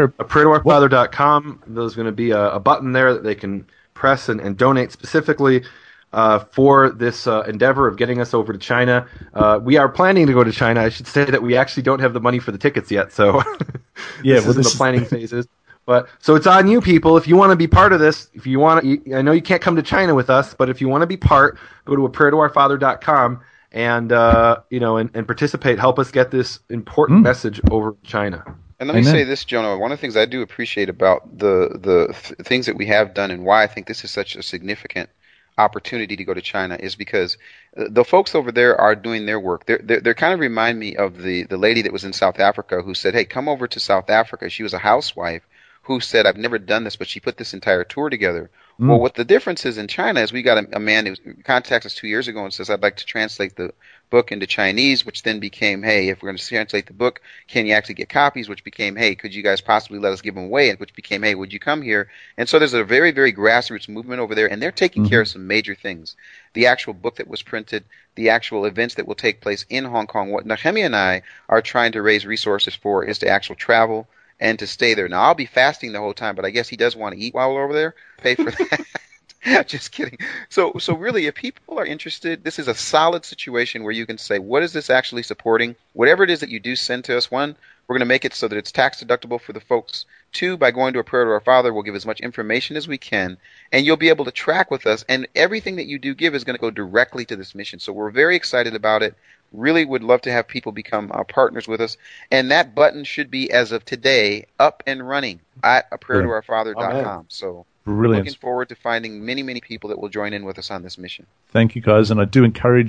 prayertoourfather.com? There's going to be a button there that they can press and donate specifically for this endeavor of getting us over to China. We are planning to go to China. I should say that we actually don't have the money for the tickets yet, so this is in the planning phases. But so it's on you, people. If you want to be part of this, if you want to, I know you can't come to China with us, but if you want to be part, go to prayertoourfather.com and and participate. Help us get this important message over to China. And let me say this, Jonah. One of the things I do appreciate about the things that we have done, and why I think this is such a significant opportunity to go to China, is because the folks over there are doing their work. They kind of remind me of the lady that was in South Africa who said, "Hey, come over to South Africa." She was a housewife who said, "I've never done this," but she put this entire tour together. Well, what the difference is in China is we got a man who contacted us 2 years ago and says, "I'd like to translate the book into Chinese," which then became, "Hey, if we're going to translate the book, can you actually get copies?" Which became, "Hey, could you guys possibly let us give them away?" And which became, "Hey, would you come here?" And so there's a very, very grassroots movement over there, and they're taking care of some major things. The actual book that was printed, the actual events that will take place in Hong Kong. What Nehemiah and I are trying to raise resources for is to actual travel and to stay there. Now, I'll be fasting the whole time, but I guess he does want to eat while we're over there. Pay for that. Just kidding. So really, if people are interested, this is a solid situation where you can say, what is this actually supporting? Whatever it is that you do send to us, one, we're going to make it so that it's tax deductible for the folks. Two, by going to a prayer to our Father, we'll give as much information as we can, and you'll be able to track with us, and everything that you do give is going to go directly to this mission. So we're very excited about it. Really would love to have people become partners with us. And that button should be, as of today, up and running at a prayertoourfather.com. So brilliant. Looking forward to finding many, many people that will join in with us on this mission. Thank you, guys. And I do encourage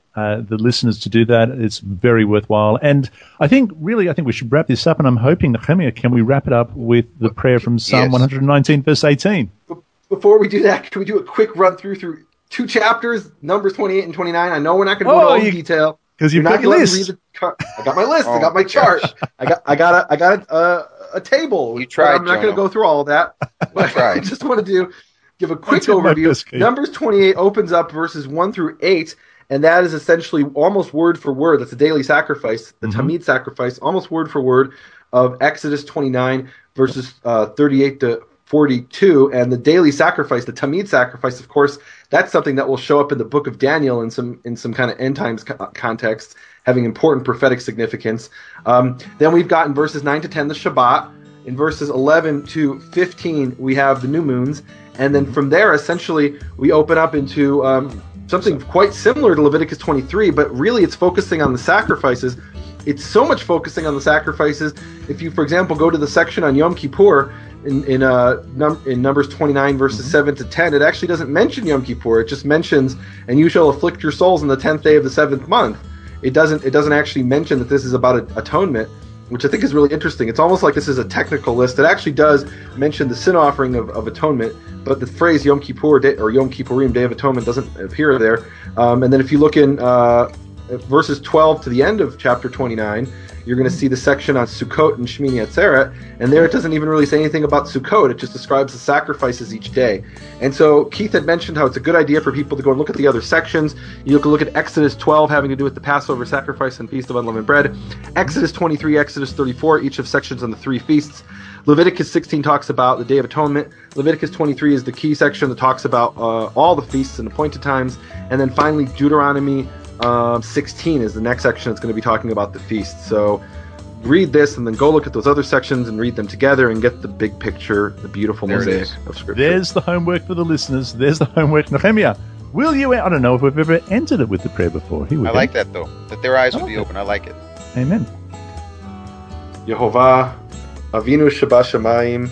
the listeners to do that. It's very worthwhile. And I think we should wrap this up, and I'm hoping, Nehemiah, can we wrap it up with the prayer from Psalm 119, verse 18? Before we do that, can we do a quick run through 2 chapters, Numbers 28 and 29? I know we're not going to go into all the detail. Because you've got your list. I got my list. I got my chart. I got a table. You tried, I'm not going to go through all of that. But I just want to give a quick overview. Numbers 28 opens up verses 1 through 8, and that is essentially almost word for word. That's a daily sacrifice, the Tamid sacrifice, almost word for word of Exodus 29, verses 38 to 42. And the daily sacrifice, the Tamid sacrifice, of course, that's something that will show up in the book of Daniel in some kind of end times context, having important prophetic significance. Then we've got in verses 9 to 10 the Shabbat. In verses 11 to 15 we have the new moons, and then from there essentially we open up into something quite similar to Leviticus 23, but really it's focusing on the sacrifices. It's so much focusing on the sacrifices. If you, for example, go to the section on Yom Kippur in Numbers 29 verses 7 to 10, it actually doesn't mention Yom Kippur. It just mentions, and you shall afflict your souls in the 10th day of the 7th month. It doesn't actually mention that this is about atonement, which I think is really interesting. It's almost like this is a technical list. It actually does mention the sin offering of atonement, but the phrase Yom Kippur or Yom Kippurim, Day of Atonement, doesn't appear there. And then if you look in verses 12 to the end of chapter 29, you're going to see the section on Sukkot and Shmini Atzeret, and there it doesn't even really say anything about Sukkot. It just describes the sacrifices each day. And so Keith had mentioned how it's a good idea for people to go and look at the other sections. You can look at Exodus 12 having to do with the Passover sacrifice and Feast of Unleavened Bread, Exodus 23, Exodus 34, each of sections on the 3 feasts. Leviticus 16 talks about the Day of Atonement. Leviticus 23 is the key section that talks about all the feasts and appointed times. And then finally Deuteronomy 16 is the next section that's going to be talking about the feast. So read this and then go look at those other sections and read them together and get the big picture, the beautiful mosaic of Scripture. There's the homework for the listeners. There's the homework. Nehemiah, will you? I don't know if we've ever entered it with the prayer before. I like that, though, that their eyes will be open. I like it. Amen. Yehovah Avinu Sheba Shamayim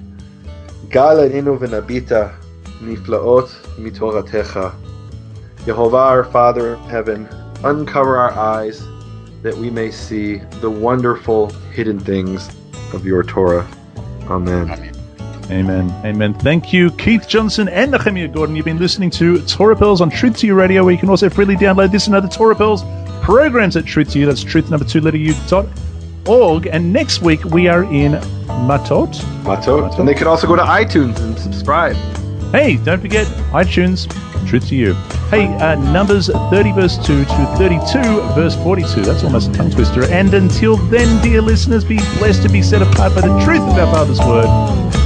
Gal Elinu V'Nabita Niflaot Mitoratecha. Yehovah, our Father in heaven, uncover our eyes that we may see the wonderful hidden things of your Torah. Amen. Amen. Amen. Thank you, Keith Johnson and Nehemiah Gordon. You've been listening to Torah Pearls on Truth to You Radio, where you can also freely download this and other Torah Pearls programs at Truth to You. That's truth2u.org. And next week we are in Matot. And they can also go to iTunes and subscribe. Hey, don't forget iTunes, Truth to You. Hey, Numbers 30 verse 2 to 32 verse 42. That's almost a tongue twister. And until then, dear listeners, be blessed to be set apart by the truth of our Father's Word.